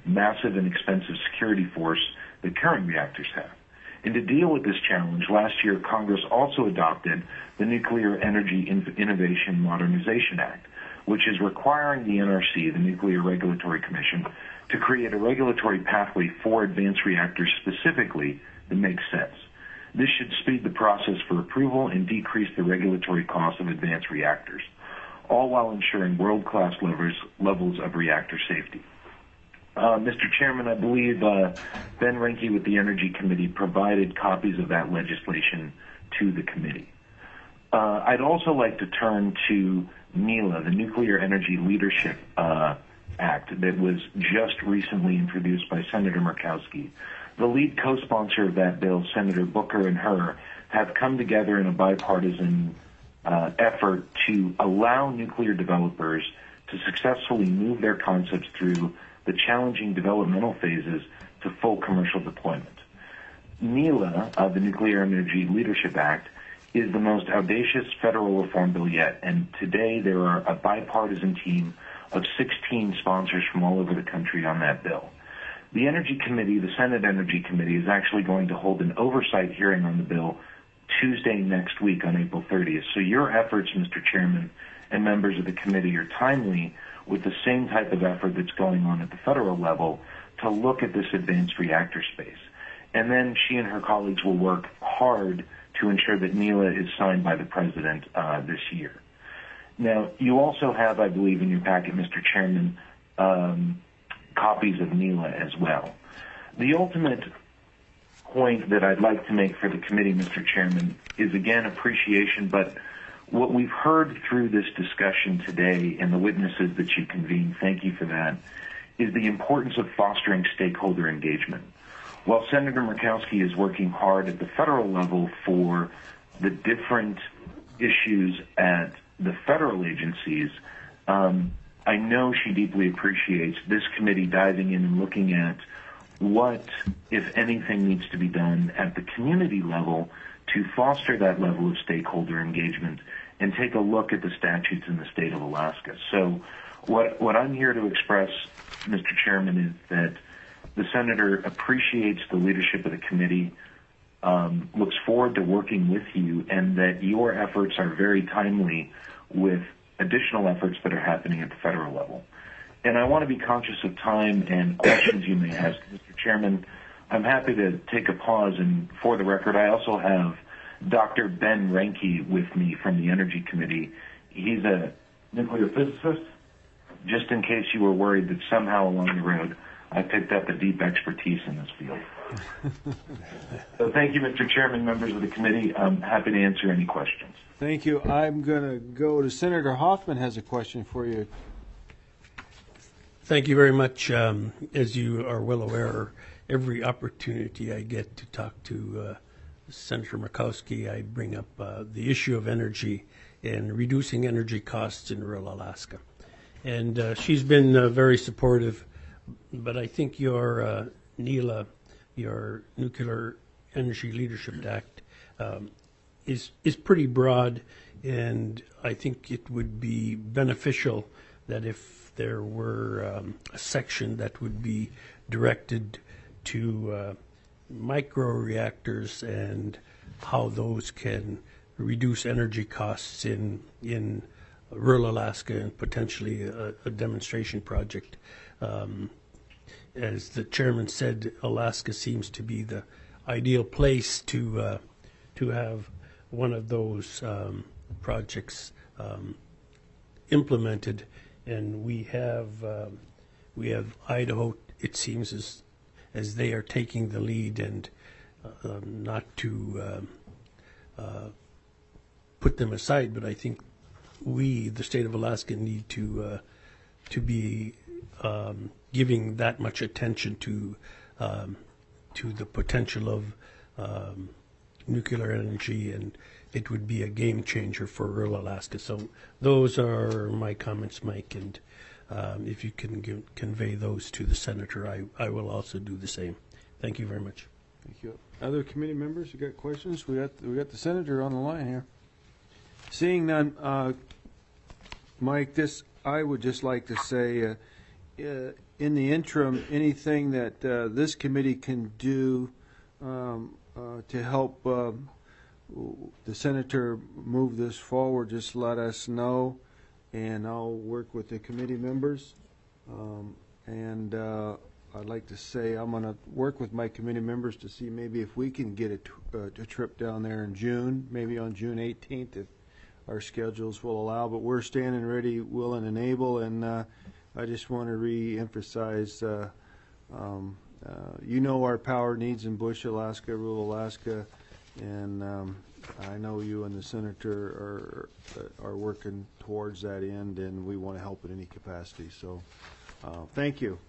massive and expensive security force that current reactors have. And to deal with this challenge, last year Congress also adopted the Nuclear Energy In- Innovation Modernization Act, which is requiring the N R C, the Nuclear Regulatory Commission, to create a regulatory pathway for advanced reactors specifically that makes sense. This should speed the process for approval and decrease the regulatory costs of advanced reactors, all while ensuring world-class levels, levels of reactor safety. Uh, Mister Chairman, I believe uh, Ben Reinke with the Energy Committee provided copies of that legislation to the committee. Uh, I'd also like to turn to NELA, the Nuclear Energy Leadership uh, Act that was just recently introduced by Senator Murkowski. The lead co-sponsor of that bill, Senator Booker and her, have come together in a bipartisan uh, effort to allow nuclear developers to successfully move their concepts through the challenging developmental phases to full commercial deployment. NELA, uh, the Nuclear Energy Leadership Act, is the most audacious federal reform bill yet, and today there are a bipartisan team of sixteen sponsors from all over the country on that bill. The Energy Committee, the Senate Energy Committee, is actually going to hold an oversight hearing on the bill Tuesday next week on April thirtieth. So your efforts, Mister Chairman, and members of the committee are timely with the same type of effort that's going on at the federal level to look at this advanced reactor space. And then she and her colleagues will work hard to ensure that NELA is signed by the President uh, this year. Now, you also have, I believe, in your packet, Mister Chairman, um, copies of NELA as well. The ultimate point that I'd like to make for the committee, Mister Chairman, is again appreciation, but what we've heard through this discussion today and the witnesses that you convened, thank you for that, is the importance of fostering stakeholder engagement. While Senator Murkowski is working hard at the federal level for the different issues at the federal agencies, um, I know she deeply appreciates this committee diving in and looking at what, if anything, needs to be done at the community level to foster that level of stakeholder engagement and take a look at the statutes in the state of Alaska. So what, what I'm here to express, Mister Chairman, is that the Senator appreciates the leadership of the committee, um, looks forward to working with you, and that your efforts are very timely with additional efforts that are happening at the federal level. And I want to be conscious of time and questions you may ask. Mister Chairman, I'm happy to take a pause, and for the record, I also have Doctor Ben Reinke with me from the Energy Committee. He's a nuclear physicist, just in case you were worried that somehow along the road I picked up a deep expertise in this field. So thank you, Mister Chairman, members of the committee. I'm happy to answer any questions. Thank you. I'm going to go to Senator Hoffman has a question for you. Thank you very much. Um, as you are well aware, every opportunity I get to talk to uh, Senator Murkowski, I bring up uh, the issue of energy and reducing energy costs in rural Alaska. And uh, she's been uh, very supportive, but I think your uh, NELA, your Nuclear Energy Leadership Act, um, is is pretty broad, and I think it would be beneficial that if there were um, a section that would be directed to uh, microreactors and how those can reduce energy costs in in rural Alaska and potentially a, a demonstration project. Um, as the chairman said, Alaska seems to be the ideal place to uh, to have one of those um, projects um, implemented, and we have um, we have Idaho. It seems as as they are taking the lead, and uh, um, not to um, uh, put them aside, but I think we, the state of Alaska, need to uh, to be um, giving that much attention to um, to the potential of um, nuclear energy, and it would be a game changer for rural Alaska. So those are my comments, Mike, and um, if you can give, convey those to the senator, I, I will also do the same. Thank you very much. Thank you. Other committee members, you got questions? We got we got the senator on the line here. Seeing none, uh, Mike, this I would just like to say, uh, uh, in the interim, anything that uh, this committee can do um, uh, to help um, the senator move this forward, just let us know, and I'll work with the committee members. Um, and uh, I'd like to say I'm going to work with my committee members to see maybe if we can get a, t- uh, a trip down there in June, maybe on June eighteenth, if our schedules will allow. But we're standing ready, willing, and able, and uh, I just want to re-emphasize, uh, um, uh, you know our power needs in Bush, Alaska, rural Alaska, and um, I know you and the senator are are working towards that end, and we want to help in any capacity. So, uh, thank you.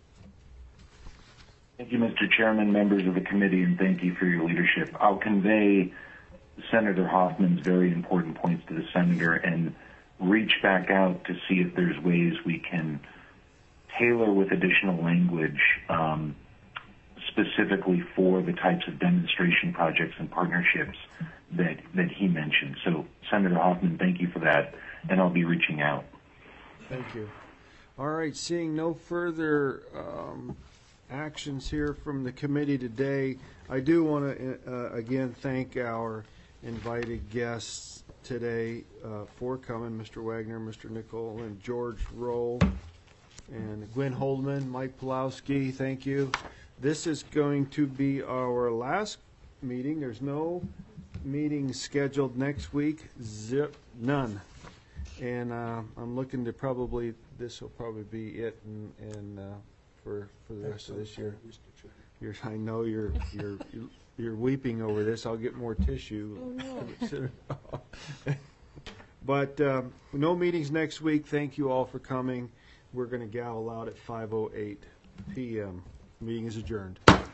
Thank you, Mister Chairman, members of the committee, and thank you for your leadership. I'll convey Senator Hoffman's very important points to the senator and reach back out to see if there's ways we can tailor with additional language um, specifically for the types of demonstration projects and partnerships that, that he mentioned. So, Senator Hoffman, thank you for that, and I'll be reaching out. Thank you. All right, seeing no further um, actions here from the committee today, I do want to uh, again thank our invited guests today uh, for coming, Mister Wagner, Mister Nickel, and George Roll, and Gwen Holdman, Mike Pulowski, thank you. This is going to be our last meeting. There's no meeting scheduled next week, zip, none. And uh, I'm looking to probably, this will probably be it and, and uh, for, for the rest of this year. You're, I know you're, you're, you're weeping over this. I'll get more tissue. Oh, no. But um, no meetings next week. Thank you all for coming. We're going to gavel out at five oh eight p m Meeting is adjourned.